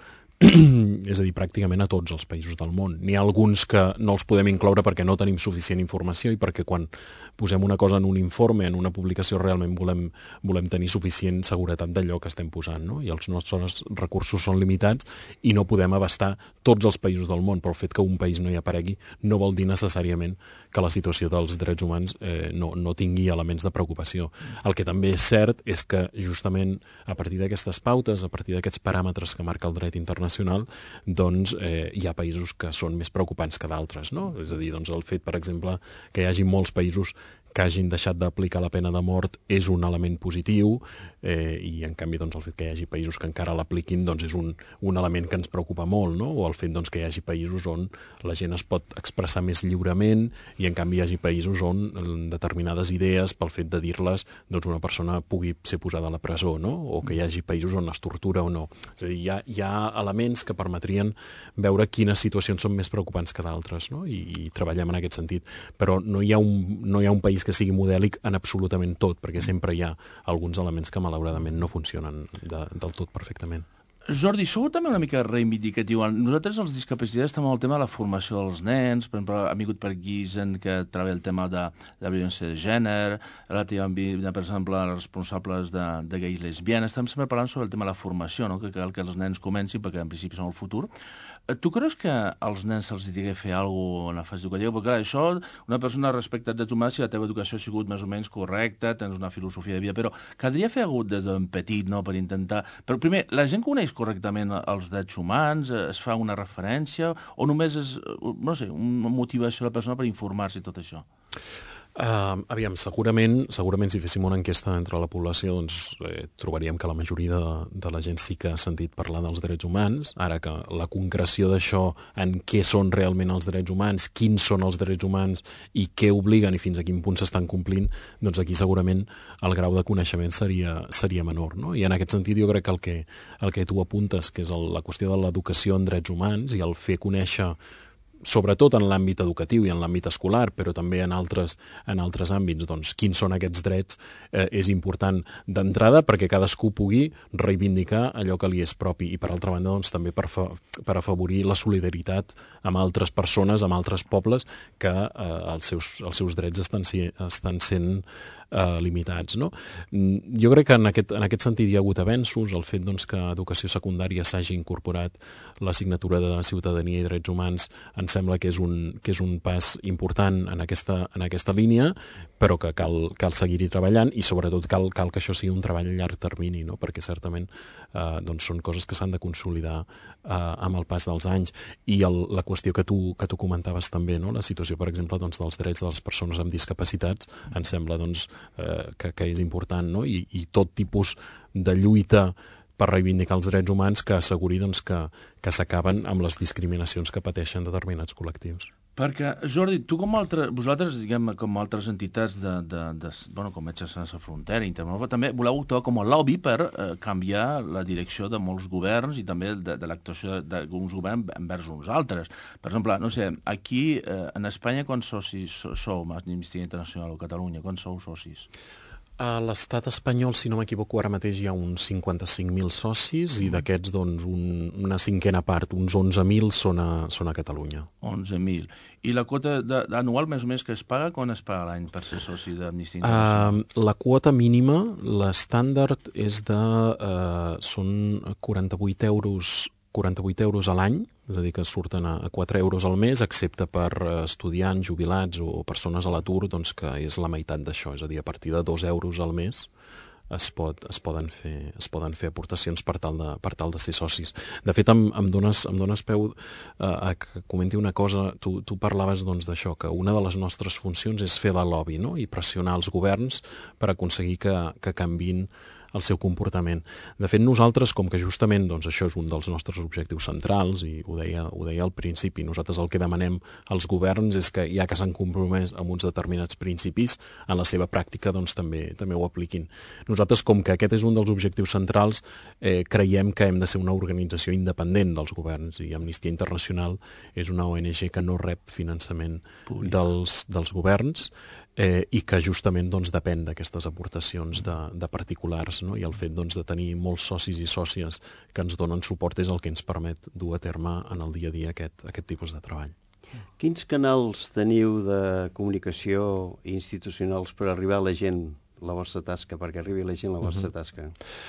[SPEAKER 6] És a dir, pràcticament a tots els països del món. N'hi ha alguns que no els podem incloure perquè no tenim suficient informació i perquè quan posem una cosa en un informe, en una publicació, realment volem, volem tenir suficient seguretat d'allò que estem posant, no? I els nostres recursos són limitats i no podem abastar tots els països del món, però el fet que un país no hi aparegui no vol dir necessàriament que la situació dels drets humans eh, no, no tingui elements de preocupació. El que també és cert és que justament a partir d'aquestes pautes, a partir d'aquests paràmetres que marca el dret internacional, doncs eh, hi ha països que són més preocupants que d'altres, no? És a dir, doncs, el fet, per exemple, que hi hagi molts països que hagin deixat d'aplicar la pena de mort és un element positiu, eh, i en canvi doncs, el fet que hi hagi països que encara l'apliquin doncs, és un, un element que ens preocupa molt, no? O el fet doncs, que hi hagi països on la gent es pot expressar més lliurement i en canvi hi hagi països on determinades idees, pel fet de dir-les, doncs, una persona pugui ser posada a la presó, no? O que hi hagi països on es tortura o no. És a dir, hi ha, hi ha elements que permetrien veure quines situacions són més preocupants que d'altres, no? I, i treballem en aquest sentit. Però no hi ha un, no hi ha un país que sigui modèlic en absolutament tot, perquè sempre hi ha alguns elements que malauradament no funcionen de, del tot perfectament.
[SPEAKER 2] Jordi, sou també una mica reivindicatiu. Nosaltres, els discapacitats, estem amb el tema de la formació dels nens. Per exemple, ha vingut per aquí gent que treballa el tema de, de la violència de gènere, ara tenim, per exemple, els responsables de, de gais lesbianes. Estem sempre parlant sobre el tema de la formació, no? Que cal que els nens comencin, perquè en principi són el futur. Tu creus que als nens se'ls digui fer alguna cosa en la fase educativa? Perquè, clar, això, una persona respecte als drets humans, si la teva educació ha sigut més o menys correcta, tens una filosofia de vida, però caldria fer alguna cosa des de ben petit, no?, per intentar... Però, primer, la gent coneix correctament els drets humans, es fa una referència, o només és, no sé, una motivació de la persona per informar-se i tot això?
[SPEAKER 6] Uh, aviam, segurament, segurament si féssim una enquesta entre la població doncs, eh, trobaríem que la majoria de, de la gent sí que ha sentit parlar dels drets humans. Ara que la concreció d'això en què són realment els drets humans, quins són els drets humans i què obliguen i fins a quin punt s'estan complint, doncs aquí segurament el grau de coneixement seria, seria menor, no? I en aquest sentit jo crec que el que, el que tu apuntes, que és el, la qüestió de l'educació en drets humans i el fer conèixer, sobretot en l'àmbit educatiu i en l'àmbit escolar, però també en altres, en altres àmbits, doncs, quins són aquests drets, eh, és important d'entrada perquè cadascú pugui reivindicar allò que li és propi i, per altra banda, doncs, també per, fa, per afavorir la solidaritat amb altres persones, amb altres pobles que eh, els, seus, els seus drets estan, estan sent eh, limitats, no? Jo crec que en aquest, en aquest sentit hi ha hagut avenços, el fet doncs, que a educació secundària s'hagi incorporat l'assignatura de ciutadania i drets humans en sembla que és un, que és un pas important en aquesta, en aquesta línia, però que cal, cal seguir-hi treballant i sobretot cal, cal que això sigui un treball a llarg termini, no? Perquè certament eh, doncs són coses que s'han de consolidar eh, amb el pas dels anys. I el, la qüestió que tu, que tu comentaves també, no? La situació, per exemple, doncs, dels drets de les persones amb discapacitats, em sembla doncs, eh, que, que és important, no? I, i tot tipus de lluita per reivindicar els drets humans que asseguri doncs, que, que s'acaben amb les discriminacions que pateixen determinats col·lectius.
[SPEAKER 2] Perquè, Jordi, tu com altres, vosaltres, diguem, com altres entitats de, de, de bueno, com Metges Sense Frontera, Internova, també voleu actuar com a lobby per eh, canviar la direcció de molts governs i també de, de l'actuació d'alguns governs envers uns altres. Per exemple, no sé, aquí, eh, en Espanya, quants socis sou, Amnistia Internacional o Catalunya, quants sou socis?
[SPEAKER 6] A l'estat espanyol, si no m'equivoco, ara mateix hi ha uns cinquanta-cinc mil socis mm. i d'aquests, doncs, un, una cinquena part, uns onze mil, són, a, són a Catalunya.
[SPEAKER 2] onze mil. I la quota de, anual, més o menys, que es paga, quan es paga l'any per ser soci d'Amnistia Internacional?
[SPEAKER 6] Uh, la quota mínima, l'estàndard, és de... Uh, són quaranta-vuit euros quaranta-vuit euros a l'any, és a dir, que surten a quatre euros al mes, excepte per estudiants, jubilats o persones a l'atur, doncs que és la meitat d'això, és a dir, a partir de dos euros al mes es, pot, es, poden, fer, es poden fer aportacions per tal de, per tal de ser socis. De fet, em, em, dones, em dones peu eh, a que comenti una cosa. Tu, tu parlaves doncs, d'això, que una de les nostres funcions és fer la lobby, no? I pressionar els governs per aconseguir que, que canviïn el seu comportament. De fet, nosaltres, com que justament doncs, això és un dels nostres objectius centrals, i ho deia, ho deia al principi, nosaltres el que demanem als governs és que, ja que s'han compromès amb uns determinats principis, en la seva pràctica doncs, també, també ho apliquin. Nosaltres, com que aquest és un dels objectius centrals, eh, creiem que hem de ser una organització independent dels governs, i Amnistia Internacional és una O N G que no rep finançament dels, dels governs, eh, i que justament doncs, depèn d'aquestes aportacions de, de particulars, no? I el fet doncs, de tenir molts socis i sòcies que ens donen suport és el que ens permet dur a terme en el dia a dia aquest, aquest tipus de treball.
[SPEAKER 3] Quins canals teniu de comunicació institucionals per arribar a la gent, la vostra tasca, perquè arribi a la gent la vostra tasca?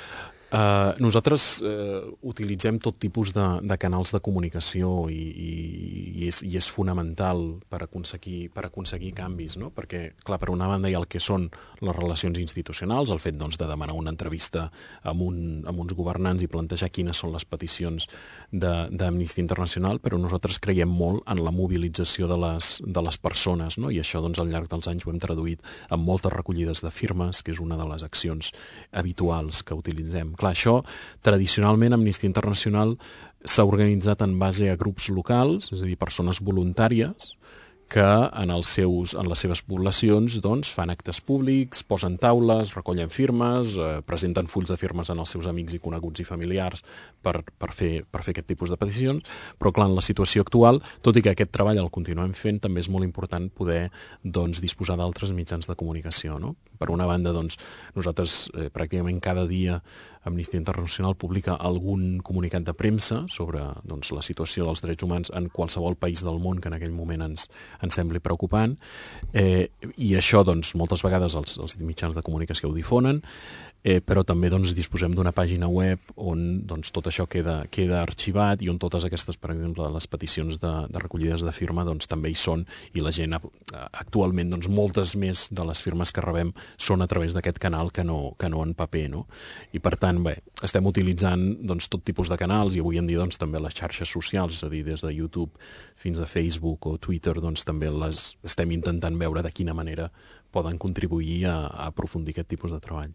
[SPEAKER 6] Uh, nosaltres uh, utilitzem tot tipus de, de canals de comunicació i, i, i, és, i és fonamental per aconseguir, per aconseguir canvis, no? Perquè, clar, per una banda hi ha el que són les relacions institucionals, el fet doncs, de demanar una entrevista amb, un, amb uns governants i plantejar quines són les peticions d'Amnistia Internacional, però nosaltres creiem molt en la mobilització de les, de les persones, no? I això doncs, al llarg dels anys ho hem traduït en moltes recollides de firmes, que és una de les accions habituals que utilitzem. Clar, això, tradicionalment, Amnistia Internacional s'ha organitzat en base a grups locals, és a dir, persones voluntàries, que en, els seus, en les seves poblacions doncs, fan actes públics, posen taules, recollen firmes, eh, presenten fulls de firmes en els seus amics i coneguts i familiars per, per, fer, per fer aquest tipus de peticions, però clar, en la situació actual, tot i que aquest treball el continuem fent, també és molt important poder doncs, disposar d'altres mitjans de comunicació, no? Per una banda, doncs, nosaltres eh, pràcticament cada dia Amnistia Internacional publica algun comunicat de premsa sobre doncs, la situació dels drets humans en qualsevol país del món que en aquell moment ens, ens sembli preocupant, eh, i això doncs, moltes vegades els, els mitjans de comunicació ho difonen, eh, però també doncs, disposem d'una pàgina web on doncs, tot això queda, queda arxivat i on totes aquestes, per exemple, les peticions de, de recollides de firma doncs, també hi són, i la gent actualment, doncs, moltes més de les firmes que rebem són a través d'aquest canal que no, que no en paper, no? I per tant, bé, estem utilitzant doncs, tot tipus de canals i avui en dia doncs, també les xarxes socials, és a dir, des de YouTube fins a Facebook o Twitter, doncs també les estem intentant veure de quina manera poden contribuir a, a aprofundir aquest tipus de treball.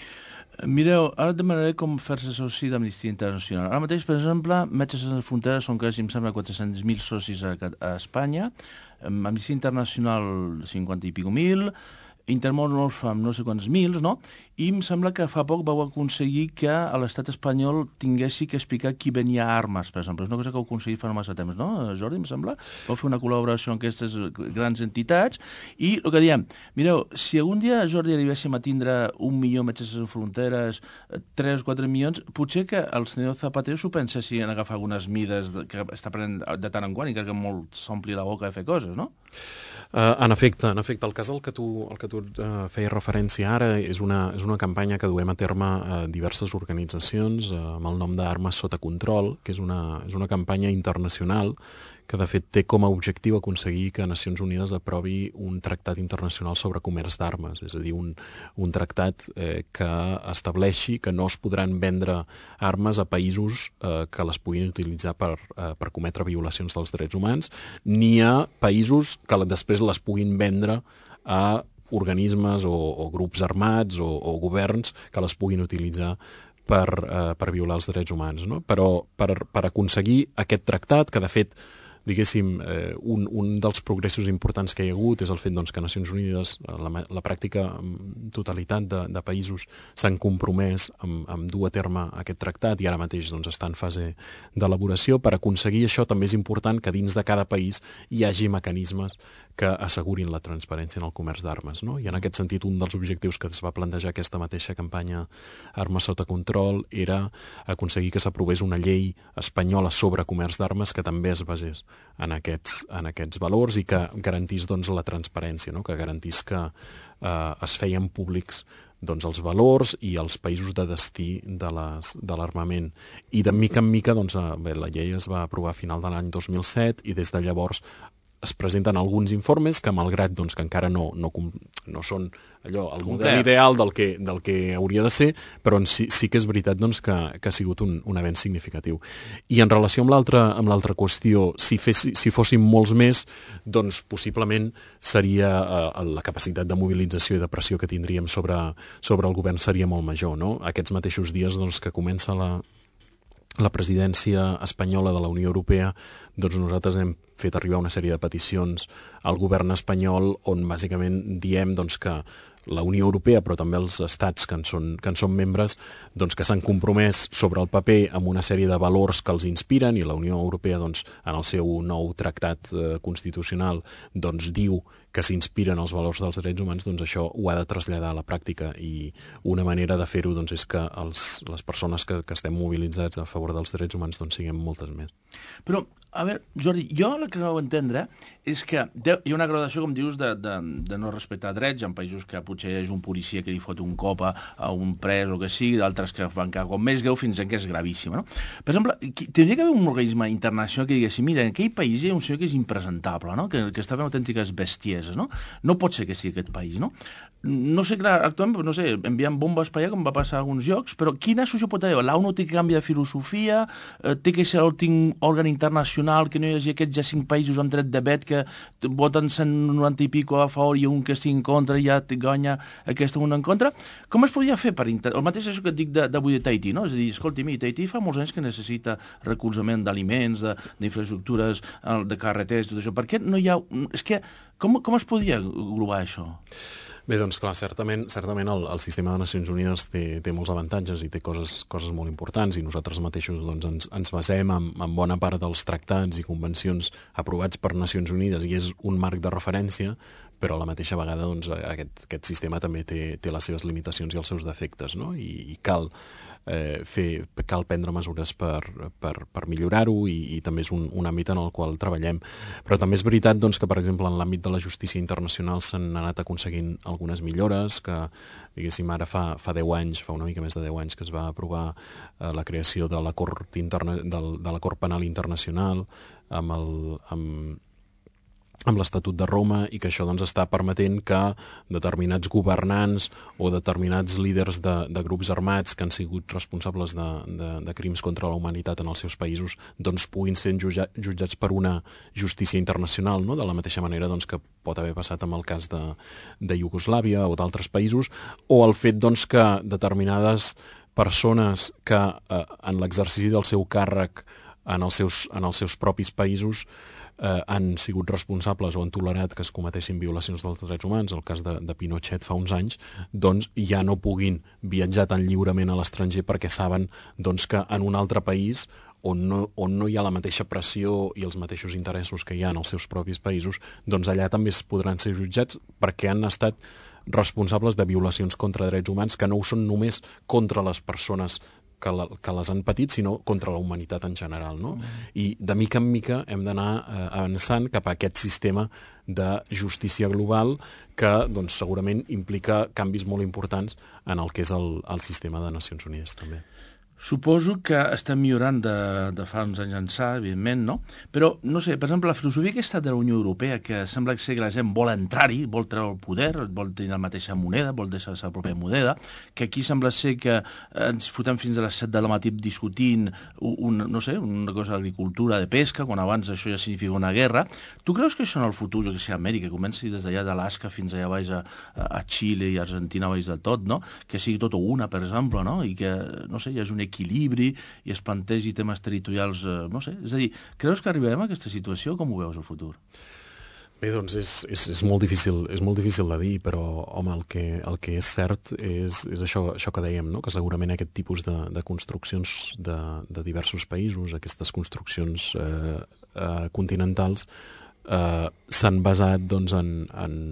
[SPEAKER 2] Mireu, ara et demanaré com fer-se soci d'Amnistia Internacional. Ara mateix, per exemple, Metges Sense Fronteres són quasi, em sembla, quatre-cents mil socis a, a Espanya, Amnistia Internacional cinquanta i pico mil, Intermón Oxfam no sé quants mils, no? I em sembla que fa poc vau aconseguir que a l'estat espanyol tinguessi que explicar qui venia armes, per exemple. És una cosa que heu aconseguit fa no massa temps, no, Jordi, em sembla? Vau fer una col·laboració amb aquestes grans entitats i el que diem, mireu, si algun dia, Jordi, arribéssim a tindre un milió Metges Sense Fronteres, tres o quatre milions, potser que el senyor Zapatero s'ho pensessi en agafar algunes mides de, que està prenent de tant en quant i que molt s'ompli la boca de fer coses, no?
[SPEAKER 6] Uh, en efecte, en efecte, el cas al que tu, al que tu uh, feies referència ara és una, és una campanya que duem a terme a diverses organitzacions uh, amb el nom d'Armes Sota Control, que és una, és una campanya internacional que de fet té com a objectiu aconseguir que Nacions Unides aprovi un tractat internacional sobre comerç d'armes, és a dir, un, un tractat eh, que estableixi que no es podran vendre armes a països eh, que les puguin utilitzar per, eh, per cometre violacions dels drets humans, ni a països que després les puguin vendre a organismes o, o grups armats o, o governs que les puguin utilitzar per, eh, per violar els drets humans, no? Però per, per aconseguir aquest tractat, que de fet diguéssim, eh, un, un dels progressos importants que hi ha hagut és el fet doncs, que Nacions Unides, la, la pràctica totalitat de, de països s'han compromès amb, amb dur a terme aquest tractat i ara mateix doncs, està en fase d'elaboració. Per aconseguir això també és important que dins de cada país hi hagi mecanismes que assegurin la transparència en el comerç d'armes, no? I en aquest sentit un dels objectius que es va plantejar aquesta mateixa campanya Armes Sota Control era aconseguir que s'aprovés una llei espanyola sobre comerç d'armes que també es basés en aquests, en aquests valors i que garantís doncs, la transparència, no? Que garantís que eh, es feien públics doncs, els valors i els països de destí de l'armament. I de mica en mica doncs, bé, la llei es va aprovar a final de l'any dos mil set i des de llavors es presenten alguns informes que, malgrat doncs, que encara no, no, no són allò, el model ideal del que, del que hauria de ser, però sí, sí que és veritat doncs, que, que ha sigut un, un avenç significatiu. I en relació amb l'altra amb l'altra qüestió, si, fes, si fóssim molts més, doncs possiblement seria eh, la capacitat de mobilització i de pressió que tindríem sobre, sobre el govern seria molt major, no? Aquests mateixos dies doncs, que comença la la presidència espanyola de la Unió Europea, doncs nosaltres hem fet arribar una sèrie de peticions al govern espanyol on bàsicament diem doncs, que la Unió Europea, però també els estats que en són, que en són membres, doncs, que s'han compromès sobre el paper amb una sèrie de valors que els inspiren i la Unió Europea doncs, en el seu nou tractat eh, constitucional doncs, diu que s'inspiren els valors dels drets humans, doncs això ho ha de traslladar a la pràctica i una manera de fer-ho doncs, és que els, les persones que, que estem mobilitzats a favor dels drets humans doncs, siguem moltes més.
[SPEAKER 2] Però A veure, Jordi, jo el que no ho entendre és que hi ha una gradació, com dius, de, de, de no respectar drets en països que potser hi ha un policia que li fot un cop a, a un pres o que sigui, d'altres que van quedar com més greu fins en que és gravíssima, no? Per exemple, tindria que haver un organisme internacional que diguessi, mira, en aquell país hi ha un senyor que és impresentable, no? Que, que està fent autèntiques bestieses, no? No pot ser que sigui aquest país, no? No sé, clar, actualment, no sé, enviant bombes per allà, com va passar a alguns llocs, però quina solució pot haver? L'ONU té que canviar de filosofia, eh, té que ser l'últim òrgan internacional, que no hi hagi aquests ja cinc països amb dret de vet que voten cent noranta i pico a favor i un que estigui en contra i ja guanya aquesta una en contra. Com es podria fer per... Inter... El mateix això que et dic d'avui de, de Tahití, no? És a dir, escolti, mi, Tahití fa molts anys que necessita recolzament d'aliments, d'infraestructures, de carreteres, tot això. Per què no hi ha... És que com, com es podria global això?
[SPEAKER 6] Bé, doncs clar, certament, certament el, el sistema de Nacions Unides té, té molts avantatges i té coses, coses molt importants i nosaltres mateixos doncs, ens, ens basem en, en bona part dels tractats i convencions aprovats per Nacions Unides i és un marc de referència, però a la mateixa vegada doncs, aquest, aquest sistema també té, té les seves limitacions i els seus defectes, no? I, i cal, eh, fer, cal prendre mesures per, per, per millorar-ho i, i també és un, un àmbit en el qual treballem. Però també és veritat doncs, que, per exemple, en l'àmbit de la justícia internacional s'han anat aconseguint algunes millores, que, diguéssim, ara fa, fa deu anys, fa una mica més de deu anys que es va aprovar eh, la creació de la Cort, interna, del, de la Cort Penal Internacional amb el... Amb, amb l'Estatut de Roma i que això doncs, està permetent que determinats governants o determinats líders de, de grups armats que han sigut responsables de, de, de crims contra la humanitat en els seus països doncs, puguin ser jutja, jutjats per una justícia internacional, no? De la mateixa manera doncs, que pot haver passat amb el cas de, de Iugoslàvia o d'altres països, o el fet doncs, que determinades persones que eh, en l'exercici del seu càrrec en els seus, en els seus propis països Eh, han sigut responsables o han tolerat que es cometessin violacions dels drets humans, el cas de, de Pinochet fa uns anys, doncs ja no puguin viatjar tan lliurement a l'estranger perquè saben doncs, que en un altre país on no, on no hi ha la mateixa pressió i els mateixos interessos que hi ha en els seus propis països, doncs allà també es podran ser jutjats perquè han estat responsables de violacions contra drets humans que no ho són només contra les persones que, la, que les han patit, sinó contra la humanitat en general, no? Mm. I de mica en mica hem d'anar eh, avançant cap a aquest sistema de justícia global que doncs, segurament implica canvis molt importants en el que és el, el sistema de Nacions Unides també.
[SPEAKER 2] Suposo que estem millorant de, de fa uns anys ençà, evidentment, no? Però, no sé, per exemple, la filosofia aquesta de la Unió Europea, que sembla ser que la gent vol entrar-hi, vol treure el poder, vol tenir la mateixa moneda, vol deixar la seva pròpia moneda, que aquí sembla ser que ens fotem fins a les set de la matí discutint, un, no sé, una cosa d'agricultura, de pesca, quan abans això ja significa una guerra. Tu creus que això en el futur, jo que sé, Amèrica, comenci des d'allà d'Alaska fins allà baix a, a Xile i Argentina baix de tot, no? Que sigui tot una, per exemple, no? I que, no sé, hi hagi un equilibri i es plantegi temes territorials, eh, no sé. És a dir, creus que arribarem a aquesta situació? Com ho veus al futur?
[SPEAKER 6] Bé, doncs és, és, és, molt difícil, és molt difícil de dir, però, home, el que, el que és cert és, és això, això que dèiem, no? Que segurament aquest tipus de, de construccions de, de diversos països, aquestes construccions eh, eh, continentals, eh, s'han basat doncs, en... en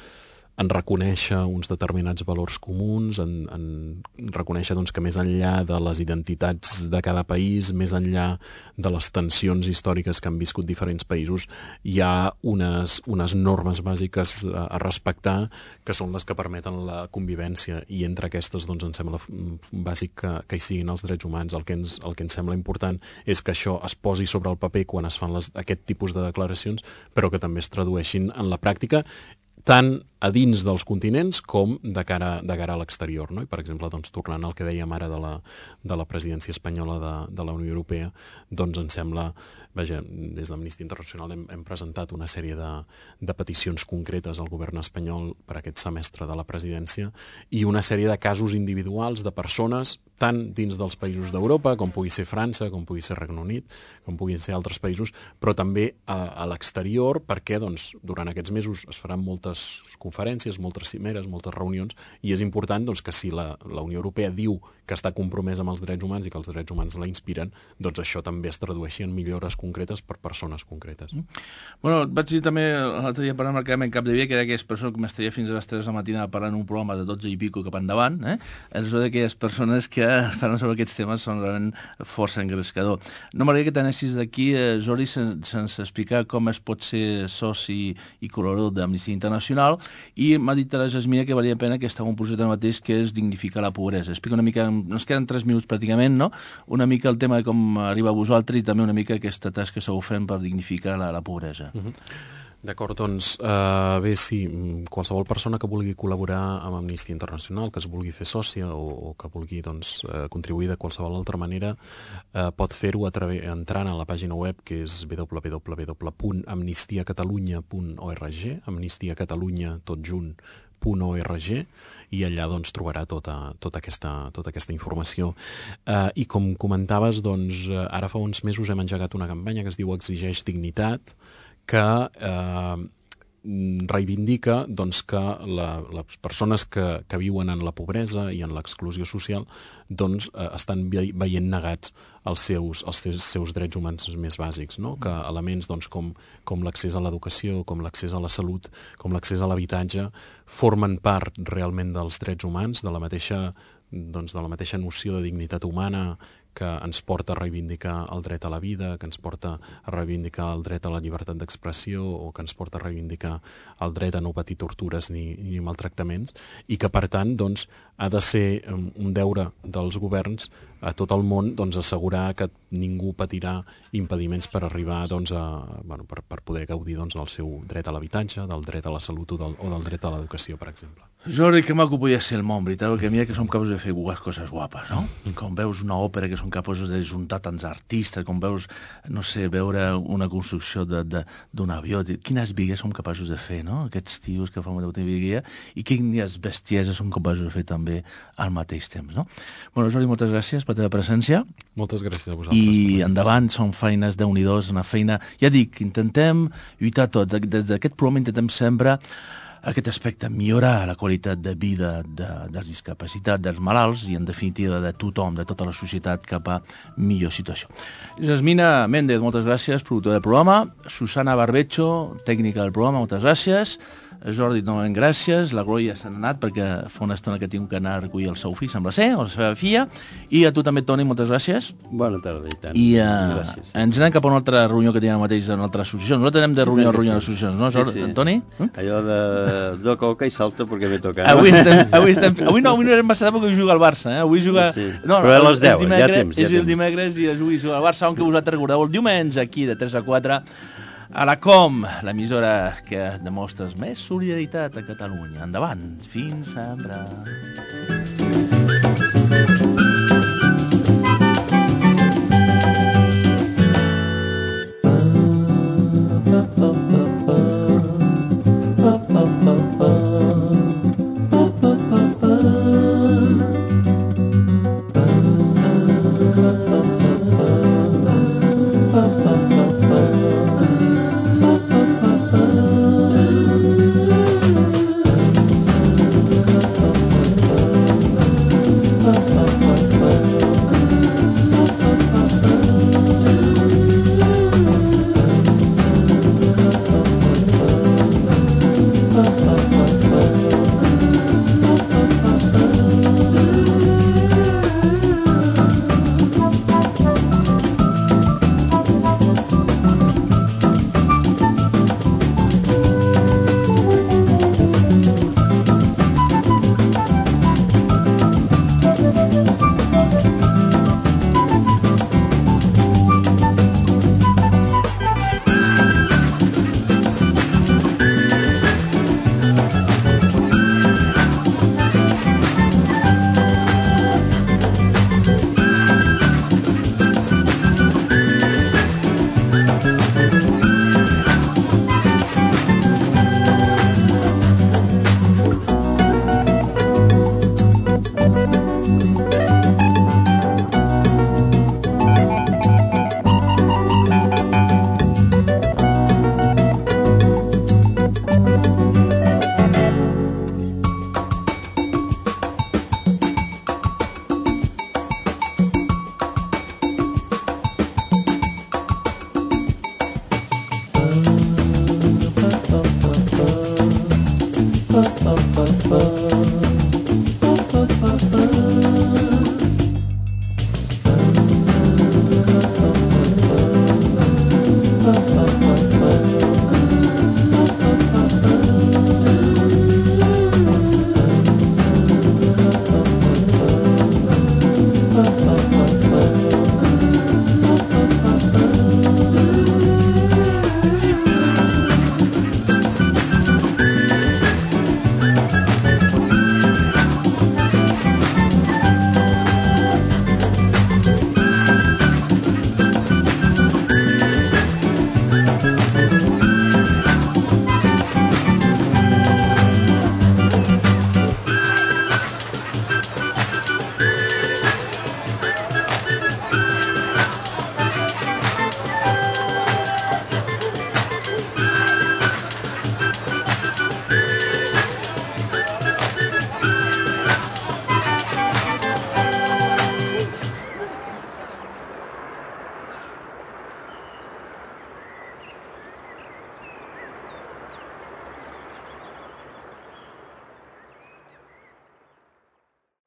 [SPEAKER 6] en reconèixer uns determinats valors comuns, en, en reconèixer doncs, que més enllà de les identitats de cada país, més enllà de les tensions històriques que han viscut diferents països, hi ha unes, unes normes bàsiques a, a respectar que són les que permeten la convivència i entre aquestes doncs, em sembla bàsic que, que hi siguin els drets humans. El que, ens, el que ens sembla important és que això es posi sobre el paper quan es fan les, aquest tipus de declaracions, però que també es tradueixin en la pràctica tant a dins dels continents com de cara, de cara a l'exterior, no? I, per exemple, doncs, tornant al que dèiem ara de la, de la presidència espanyola de, de la Unió Europea, doncs ens sembla, vaja, des d'Amnistia Internacional hem, hem presentat una sèrie de, de peticions concretes al govern espanyol per aquest semestre de la presidència i una sèrie de casos individuals de persones, tant dins dels països d'Europa, com pugui ser França, com pugui ser Regne Unit, com puguin ser altres països, però també a, a l'exterior, perquè doncs, durant aquests mesos es faran moltes conferències, moltes cimeres, moltes reunions, i és important doncs, que si la, la Unió Europea diu que està compromesa amb els drets humans i que els drets humans la inspiren, doncs això també es tradueixi en millores concretes per persones concretes. Mm.
[SPEAKER 2] Bueno, et vaig dir també l'altre dia parlant amb el Carmen Capdevila, que era aquelles persones que m'estaria fins a les tres de la matina parlant un programa de dotze i pico cap endavant, eh? És d'aquelles persones que parlant sobre aquests temes són realment força engrescador. No m'agradaria que t'anessis d'aquí, eh, Jordi, sen sense explicar com es pot ser soci i col·laborador d'Amnistia Internacional, i m'ha dit la Jasmina que valia la pena que estava un projecte mateix que és dignificar la pobresa. Explica una mica, ens queden tres minuts pràcticament, no? Una mica el tema de com arriba a vosaltres i també una mica aquesta tasca que esteu fent per dignificar la, la pobresa.
[SPEAKER 6] Mm-hmm. D'acord, doncs, eh, bé, sí, qualsevol persona que vulgui col·laborar amb Amnistia Internacional, que es vulgui fer sòcia o, o que vulgui doncs, eh, contribuir de qualsevol altra manera, eh, pot fer-ho entrant a la pàgina web que és w w w punt amnistia catalunya punt org, amnistia catalunya tot junt punt org, i allà doncs, trobarà tota, tota, aquesta, tota aquesta informació. Eh, I com comentaves, doncs, ara fa uns mesos hem engegat una campanya que es diu Exigeix dignitat, que eh, reivindica doncs, que la, les persones que, que viuen en la pobresa i en l'exclusió social doncs, eh, estan veient negats els seus, els seus drets humans més bàsics, no? Que elements doncs, com, com l'accés a l'educació, com l'accés a la salut, com l'accés a l'habitatge, formen part realment dels drets humans, de la mateixa, doncs, de la mateixa noció de dignitat humana que ens porta a reivindicar el dret a la vida, que ens porta a reivindicar el dret a la llibertat d'expressió o que ens porta a reivindicar el dret a no patir tortures ni, ni maltractaments, i que, per tant, doncs, ha de ser un deure dels governs a tot el món doncs, assegurar que ningú patirà impediments per arribar doncs, a, bueno, per, per poder gaudir doncs, del seu dret a l'habitatge, del dret a la salut o del, o del dret a l'educació, per exemple.
[SPEAKER 2] Jordi, que maco podia ser el món, veritat? Perquè mira que som capaços de fer coses guapes, no? Com veus una òpera que són capaços de juntar tants artistes, com veus, no sé, veure una construcció d'un avió, quines vigues som capaços de fer, no? Aquests tios que fan una viguia, i quines bestieses som capaços de fer també al mateix temps, no? Bueno, Jordi, moltes gràcies per la teva presència.
[SPEAKER 6] Moltes gràcies a vosaltres.
[SPEAKER 2] I endavant, són feines déu-n'hi-dos, una feina... Ja dic, intentem lluitar tots. Des d'aquest programa intentem sempre aquest aspecte, millorar la qualitat de vida de, dels discapacitats, dels malalts i, en definitiva, de tothom, de tota la societat, cap a millor situació. Jasmina Méndez, moltes gràcies, productora del programa. Susana Barbecho, tècnica del programa, moltes gràcies. Jordi, novament gràcies. La Glòria s'ha anat perquè fa una estona que tinc que anar a recollir el seu fill, sembla ser, o la seva filla. I a tu també, Toni, moltes gràcies.
[SPEAKER 3] Bona tarda, i tant.
[SPEAKER 2] I uh, ens anem cap a una altra reunió que tenim mateix en una altra associació. Nosaltres anem de reunió a reunió d'associacions, no, sí, sí. Toni? Mm?
[SPEAKER 3] Allò de, de coca i salta perquè m'he tocat.
[SPEAKER 2] Avui, estem, avui, estem, avui no, avui no érem massa perquè juga al Barça, eh? Avui juga... Sí. No, no,
[SPEAKER 3] però a les deu, ja temps.
[SPEAKER 2] És el dimecres i avui juga al Barça, on que vosaltres recordeu el diumenge aquí de tres a quatre a la Com, l'emissora que demostres més solidaritat a Catalunya. Endavant, fins sempre.